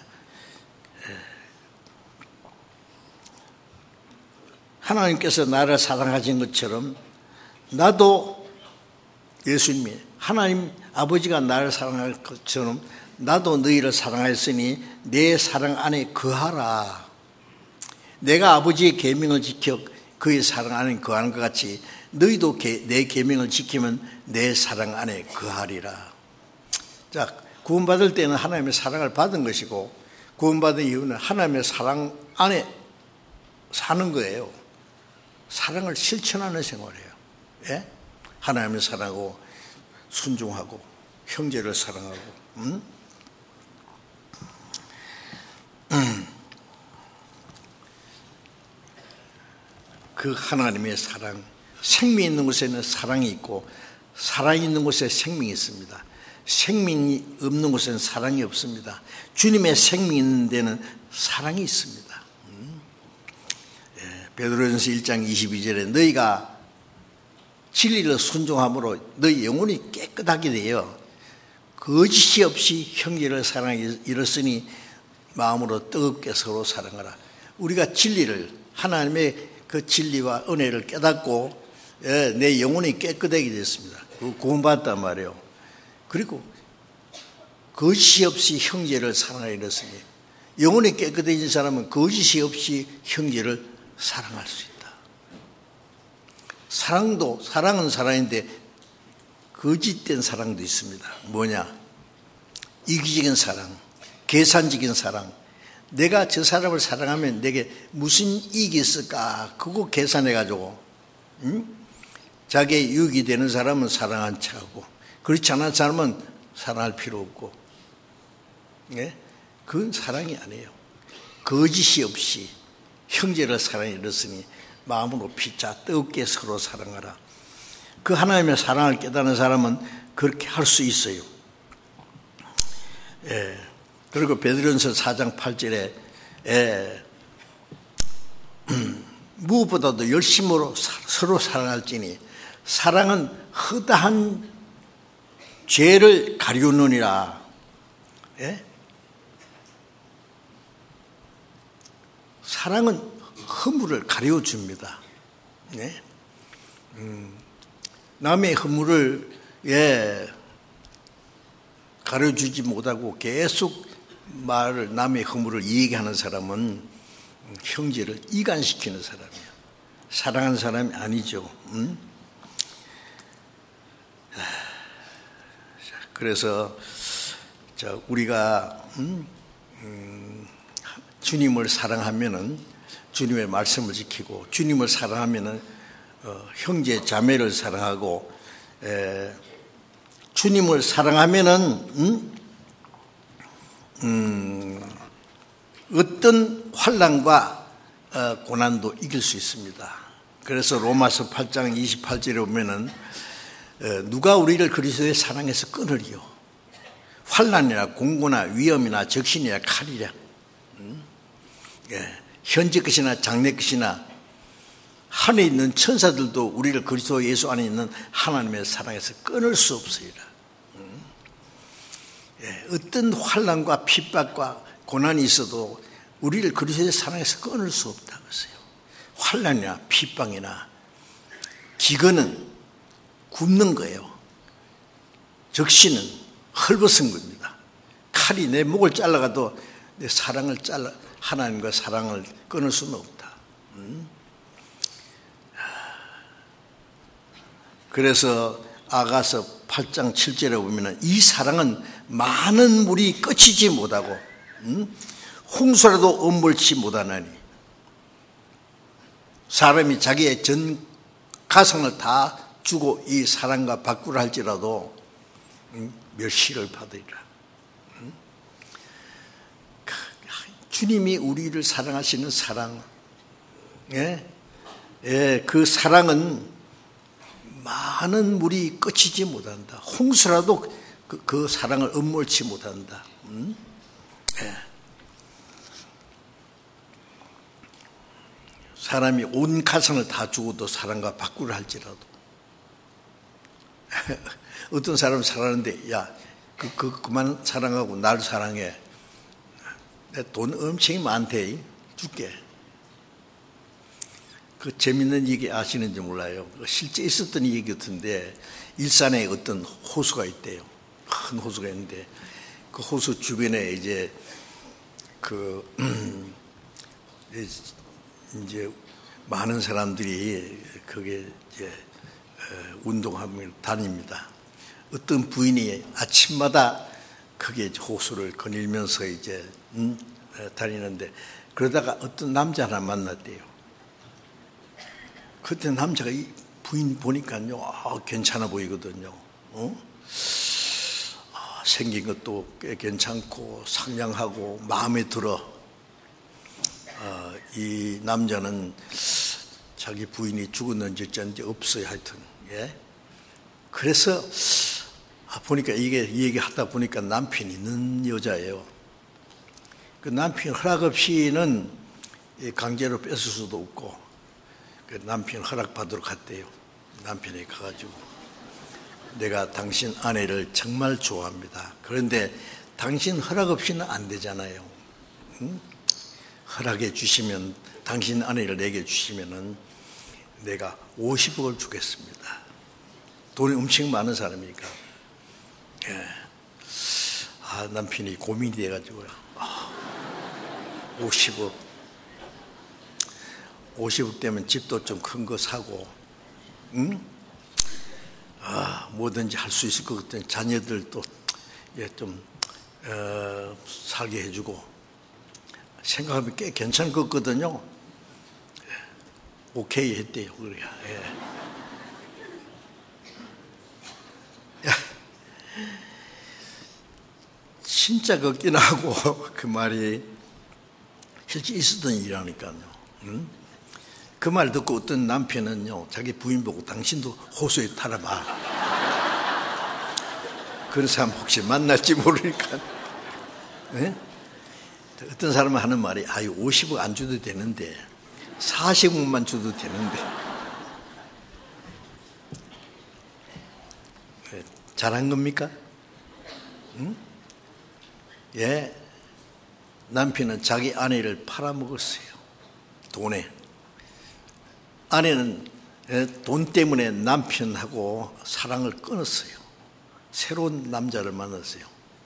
하나님께서 나를 사랑하신 것처럼 나도 예수님이 하나님 아버지가 나를 사랑할 것처럼 나도 너희를 사랑하였으니 내 사랑 안에 거하라. 내가 아버지의 계명을 지켜 그의 사랑 안에 거하는 것 같이 너희도 내 계명을 지키면 내 사랑 안에 거하리라. 자, 구원받을 때는 하나님의 사랑을 받은 것이고 구원받은 이유는 하나님의 사랑 안에 사는 거예요. 사랑을 실천하는 생활이에요. 예? 하나님을 사랑하고 순종하고 형제를 사랑하고 그 하나님의 사랑, 생명이 있는 곳에는 사랑이 있고 사랑이 있는 곳에 생명이 있습니다. 생명이 없는 곳에는 사랑이 없습니다. 주님의 생명이 있는 데는 사랑이 있습니다. 베드로전서 1장 22절에 너희가 진리를 순종함으로 너희 영혼이 깨끗하게 되어 거짓이 없이 형제를 사랑하기 이르으니 마음으로 뜨겁게 서로 사랑하라. 우리가 진리를 하나님의 그 진리와 은혜를 깨닫고 내 영혼이 깨끗하게 됐습니다. 구원받았단 말이에요. 그리고 거짓이 없이 형제를 사랑하기 이르으니 영혼이 깨끗해진 사람은 거짓이 없이 형제를 사랑할 수 있다. 사랑은 사랑인데 거짓된 사랑도 있습니다. 뭐냐? 이기적인 사랑, 계산적인 사랑. 내가 저 사람을 사랑하면 내게 무슨 이익이 있을까? 그거 계산해가지고 자기의 유익이 되는 사람은 사랑한 척하고 그렇지 않은 사람은 사랑할 필요 없고 예? 그건 사랑이 아니에요. 거짓이 없이 형제를 사랑해 이르으니 마음으로 피차 뜨겁게 서로 사랑하라. 그 하나님의 사랑을 깨닫는 사람은 그렇게 할 수 있어요. 예. 그리고 베드로전서 4장 8절에 무엇보다도 열심으로 서로 사랑할지니 사랑은 허다한 죄를 가리우느니라. 예? 사랑은 허물을 가려줍니다. 네? 남의 허물을 가려주지 못하고 계속 남의 허물을 얘기하는 사람은 형제를 이간시키는 사람이에요. 사랑하는 사람이 아니죠. 그래서 우리가 주님을 사랑하면은 주님의 말씀을 지키고 주님을 사랑하면은 형제 자매를 사랑하고 주님을 사랑하면은 어떤 환난과 고난도 이길 수 있습니다. 그래서 로마서 8장 28절에 보면은 누가 우리를 그리스도의 사랑에서 끊으리요? 환난이나 공고나 위험이나 적신이나 칼이랴. 현재 것이나 장래 것이나 하늘에 있는 천사들도 우리를 그리스도 예수 안에 있는 하나님의 사랑에서 끊을 수 없으리라. 어떤 환난과 핍박과 고난이 있어도 우리를 그리스도의 사랑에서 끊을 수 없다고 했어요. 환난이나 핍박이나 기근은 굽는 거예요. 적신은 헐벗은 겁니다. 칼이 내 목을 잘라가도 내 사랑을 하나님과 사랑을 끊을 수는 없다. 그래서 아가서 8장 7절에 보면 이 사랑은 많은 물이 끝이지 못하고 홍수라도 엄물치 못하나니 사람이 자기의 전 가성을 다 주고 이 사랑과 바꾸라 할지라도 멸시를 받으리라. 주님이 우리를 사랑하시는 사랑, 그 사랑은 많은 물이 끝이지 못한다. 홍수라도 그 사랑을 엄몰치 못한다. 사람이 온 가산을 다 주고도 사랑과 바꾸려 할지라도 어떤 사람 사랑하는데 야 그만 사랑하고 날 사랑해. 내 돈 엄청 많대. 줄게. 그 재밌는 얘기 아시는지 몰라요. 실제 있었던 얘기 같은데 일산에 어떤 호수가 있대요. 큰 호수가 있는데 그 호수 주변에 이제 이제 많은 사람들이 거기에 이제 운동하며 다닙니다. 어떤 부인이 아침마다 거기에 호수를 거닐면서 이제 다니는데 그러다가 어떤 남자 하나 만났대요. 그때 남자가 이 부인 보니까요, 괜찮아 보이거든요. 생긴 것도 꽤 괜찮고 상냥하고 마음에 들어. 이 남자는 자기 부인이 죽었는지 어쩐지 없어요. 하여튼 그래서 보니까 이게 얘기하다 보니까 남편이 있는 여자예요. 그 남편 허락 없이는 강제로 뺏을 수도 없고 그 남편 허락 받으러 갔대요. 남편이 가가지고 내가 당신 아내를 정말 좋아합니다. 그런데 당신 허락 없이는 안 되잖아요. 허락해 주시면 당신 아내를 내게 주시면은 내가 50억을 주겠습니다. 돈이 엄청 많은 사람이니까. 남편이 고민이 돼가지고요. 50억 되면 집도 좀 큰 거 사고, 뭐든지 할 수 있을 것 같은 자녀들도 좀 살게 해주고 생각하면 꽤 괜찮을 것 같거든요. 오케이 했대요. 우리가. 진짜 걷긴 하고 그 말이 실제 있었던 일이라니까요. 그 말 듣고 어떤 남편은요 자기 부인 보고 당신도 호수에 타라봐. 그런 사람 혹시 만날지 모르니까. 어떤 사람은 하는 말이 50억 안 줘도 되는데 40억만 줘도 되는데. 잘한 겁니까? 남편은 자기 아내를 팔아먹었어요. 돈에. 아내는 돈 때문에 남편하고 사랑을 끊었어요. 새로운 남자를 만났어요.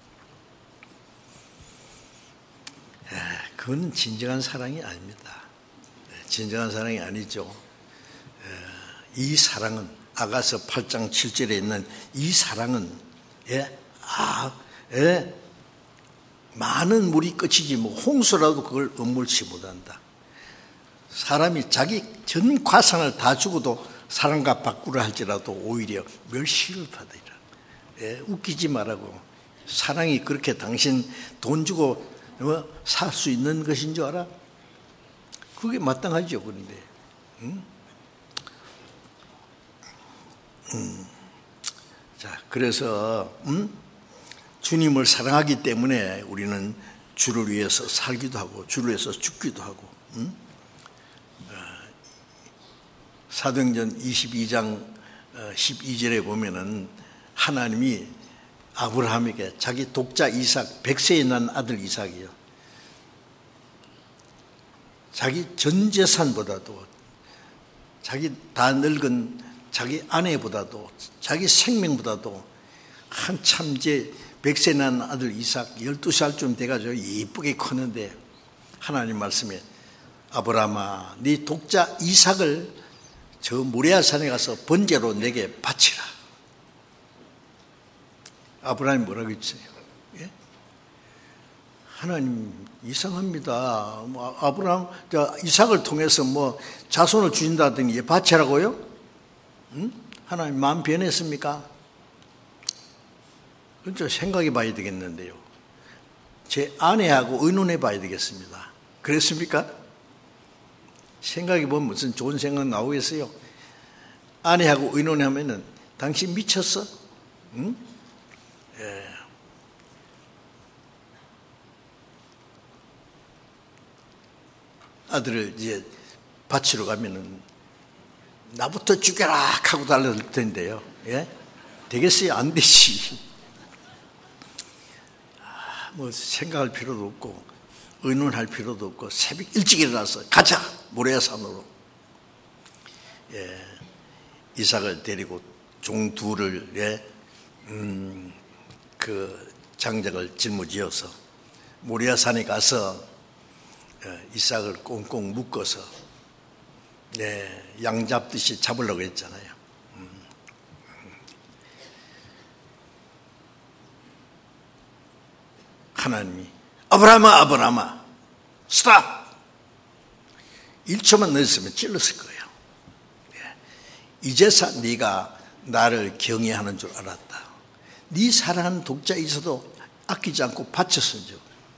그건 진정한 사랑이 아닙니다. 진정한 사랑이 아니죠. 이 사랑은 아가서 8장 7절에 있는 이 사랑은 많은 물이 끝이지 뭐 홍수라도 그걸 엄물치 못한다. 사람이 자기 전 과상을 다 주고도 사랑과 바꾸려 할지라도 오히려 멸시를 받으리라. 웃기지 말라고. 사랑이 그렇게 당신 돈 주고 살 수 있는 것인 줄 알아? 그게 마땅하죠. 그런데 자, 그래서 주님을 사랑하기 때문에 우리는 주를 위해서 살기도 하고 주를 위해서 죽기도 하고. 사도행전 22장 12절에 보면은 하나님이 아브라함에게 자기 독자 이삭 100세에 난 아들 이삭이요, 자기 전 재산보다도 자기 다 늙은 자기 아내보다도 자기 생명보다도 한참 이제 100세 난 아들 이삭 12살쯤 돼가지고 이쁘게 컸는데 하나님 말씀에 아브라함아 네 독자 이삭을 저 모리아산에 가서 번제로 내게 바치라. 아브라함이 뭐라고 했어요? 하나님 이상합니다. 아브라함 이삭을 통해서 뭐 자손을 주신다더니 바치라고요? 하나님 마음 변했습니까? 그렇죠. 생각해 봐야 되겠는데요. 제 아내하고 의논해 봐야 되겠습니다. 그랬습니까? 생각해 보면 무슨 좋은 생각 나오겠어요? 아내하고 의논하면은 당신 미쳤어? 응? 예. 아들을 이제 바치러 가면은 나부터 죽여라 하고 달릴 텐데요. 예? 되겠어요? 안 되지. 뭐 생각할 필요도 없고 의논할 필요도 없고 새벽 일찍 일어나서 가자 모레아산으로. 예. 이삭을 데리고 종 둘을 그 장작을 짊어지어서 모리아산에 가서 이삭을 꽁꽁 묶어서 양 잡듯이 잡으려고 했잖아요. 하나님이 아브라함아 스탑! 1초만 늦었으면 찔렀을 거예요. 이제서 네가 나를 경외하는 줄 알았다. 네 사랑하는 독자 있어도 아끼지 않고 바쳤었죠.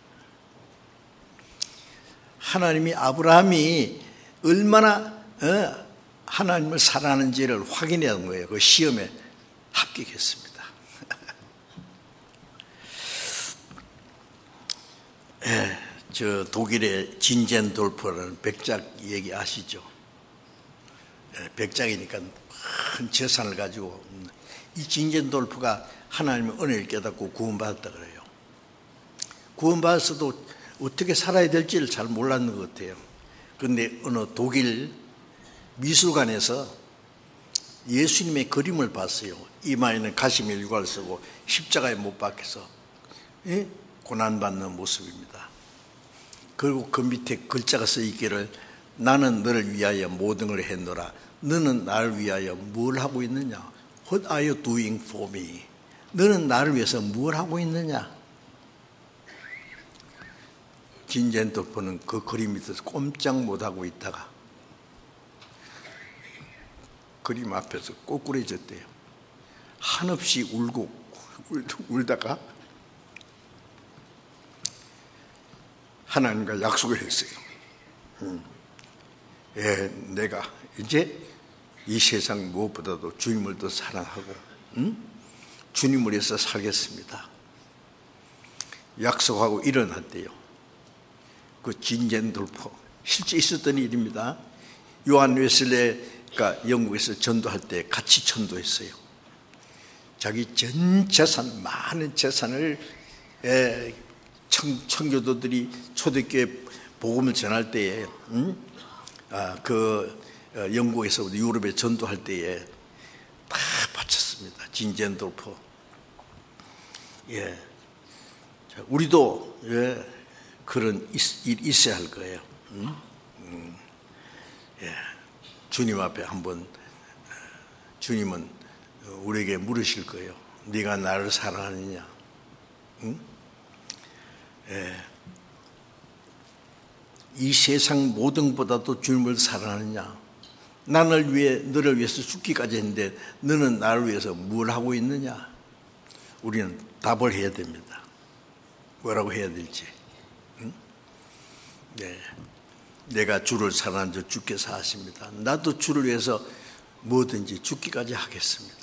하나님이 아브라함이 얼마나 하나님을 사랑하는지를 확인해야 하는 거예요. 그 시험에 합격했습니다. 저 독일의 진젠돌프라는 백작 얘기 아시죠? 백작이니까 큰 재산을 가지고 이 진젠돌프가 하나님의 은혜를 깨닫고 구원받았다 그래요. 구원받았어도 어떻게 살아야 될지를 잘 몰랐는 것 같아요. 그런데 어느 독일 미술관에서 예수님의 그림을 봤어요. 이마에는 가시밀 유과를 쓰고 십자가에 못 박혀서 고난받는 모습입니다. 그리고 그 밑에 글자가 써 있기를 나는 너를 위하여 모든 걸 했노라. 너는 나를 위하여 뭘 하고 있느냐? What are you doing for me? 너는 나를 위해서 뭘 하고 있느냐? 진젠도프는 그 그림 밑에서 꼼짝 못하고 있다가 그림 앞에서 꼬꾸라졌대요. 한없이 울다가 하나님과 약속을 했어요. 내가 이제 이 세상 무엇보다도 주님을 더 사랑하고 주님을 위해서 살겠습니다. 약속하고 일어났대요. 그 진젠돌프 실제 있었던 일입니다. 요한 웨슬레가 영국에서 전도할 때 같이 전도했어요. 자기 전 재산, 많은 재산을 청교도들이 초대교회 복음을 전할 때에 영국에서 유럽에 전도할 때에 다 바쳤습니다. 진젠돌프. 우리도 그런 일 있어야 할 거예요. 주님 앞에 한번 주님은 우리에게 물으실 거예요. 네가 나를 사랑하느냐? 이 세상 모든 것보다도 주님을 사랑하느냐? 나를 위해 너를 위해서 죽기까지 했는데 너는 나를 위해서 뭘 하고 있느냐? 우리는 답을 해야 됩니다. 뭐라고 해야 될지. 내가 주를 사랑하는 줄 주께서 아십니다. 나도 주를 위해서 뭐든지 죽기까지 하겠습니다.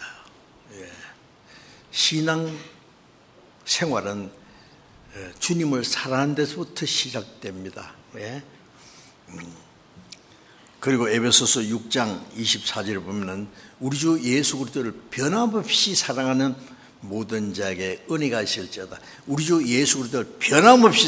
신앙 생활은 주님을 사랑하는 데서부터 시작됩니다. 그리고 에베소서 6장 24절을 보면은 우리 주 예수 그리스도를 변함없이 사랑하는 모든 자에게 은혜가 있을지어다. 우리 주 예수 그리스도를 변함없이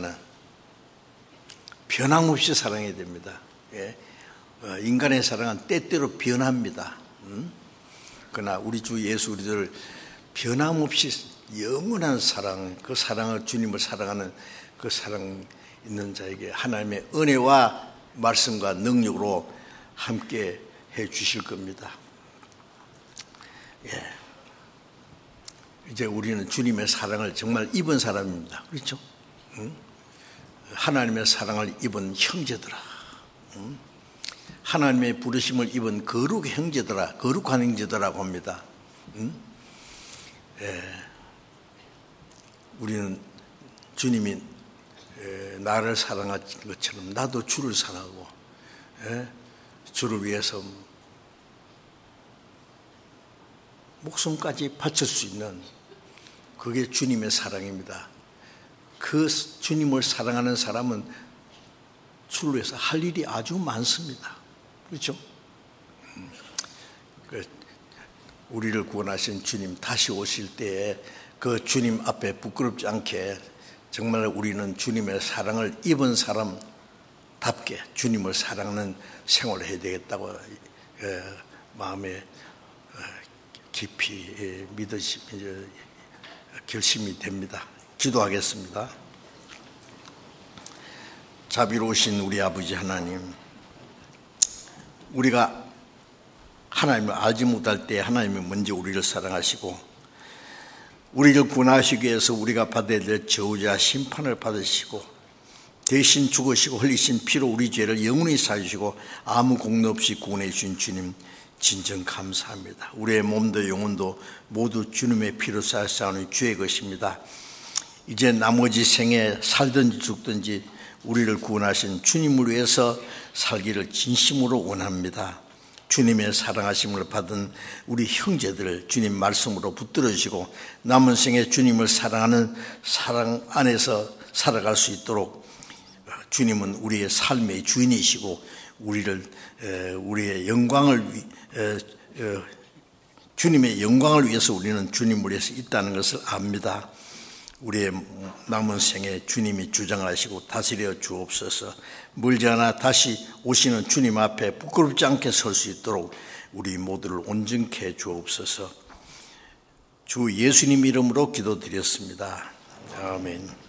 사랑해야 됩니다. 인간의 사랑은 때때로 변합니다. 그러나 우리 주 예수 그리스도를 변함없이 영원한 사랑, 그 사랑을 주님을 사랑하는 그 사랑 있는 자에게 하나님의 은혜와 말씀과 능력으로 함께 해 주실 겁니다. 이제 우리는 주님의 사랑을 정말 입은 사람입니다. 그렇죠? 하나님의 사랑을 입은 형제들아, 하나님의 부르심을 입은 거룩 형제들아, 거룩한 형제들아고 합니다. 우리는 주님이 나를 사랑한 것처럼 나도 주를 사랑하고 주를 위해서 목숨까지 바칠 수 있는 그게 주님의 사랑입니다. 그 주님을 사랑하는 사람은 주를 위해서 할 일이 아주 많습니다. 그렇죠? 우리를 구원하신 주님 다시 오실 때에 그 주님 앞에 부끄럽지 않게 정말 우리는 주님의 사랑을 입은 사람답게 주님을 사랑하는 생활을 해야 되겠다고 마음에 깊이 결심이 됩니다. 기도하겠습니다. 자비로우신 우리 아버지 하나님, 우리가 하나님을 알지 못할 때 하나님이 먼저 우리를 사랑하시고 우리를 구원하시기 위해서 우리가 받아야 될 저주와 심판을 받으시고 대신 죽으시고 흘리신 피로 우리 죄를 영원히 사주시고 아무 공로 없이 구원해 주신 주님 진정 감사합니다. 우리의 몸도 영혼도 모두 주님의 피로 싸우는 주의 것입니다. 이제 나머지 생에 살든지 죽든지 우리를 구원하신 주님을 위해서 살기를 진심으로 원합니다. 주님의 사랑하심을 받은 우리 형제들 주님 말씀으로 붙들어주시고 남은 생에 주님을 사랑하는 사랑 안에서 살아갈 수 있도록 주님은 우리의 삶의 주인이시고 우리의 영광을 주님의 영광을 위해서 우리는 주님을 위해서 있다는 것을 압니다. 우리의 남은 생에 주님이 주장하시고 다스려 주옵소서. 멀지 않아 다시 오시는 주님 앞에 부끄럽지 않게 설 수 있도록 우리 모두를 온전케 해 주옵소서. 주 예수님 이름으로 기도드렸습니다. 아멘.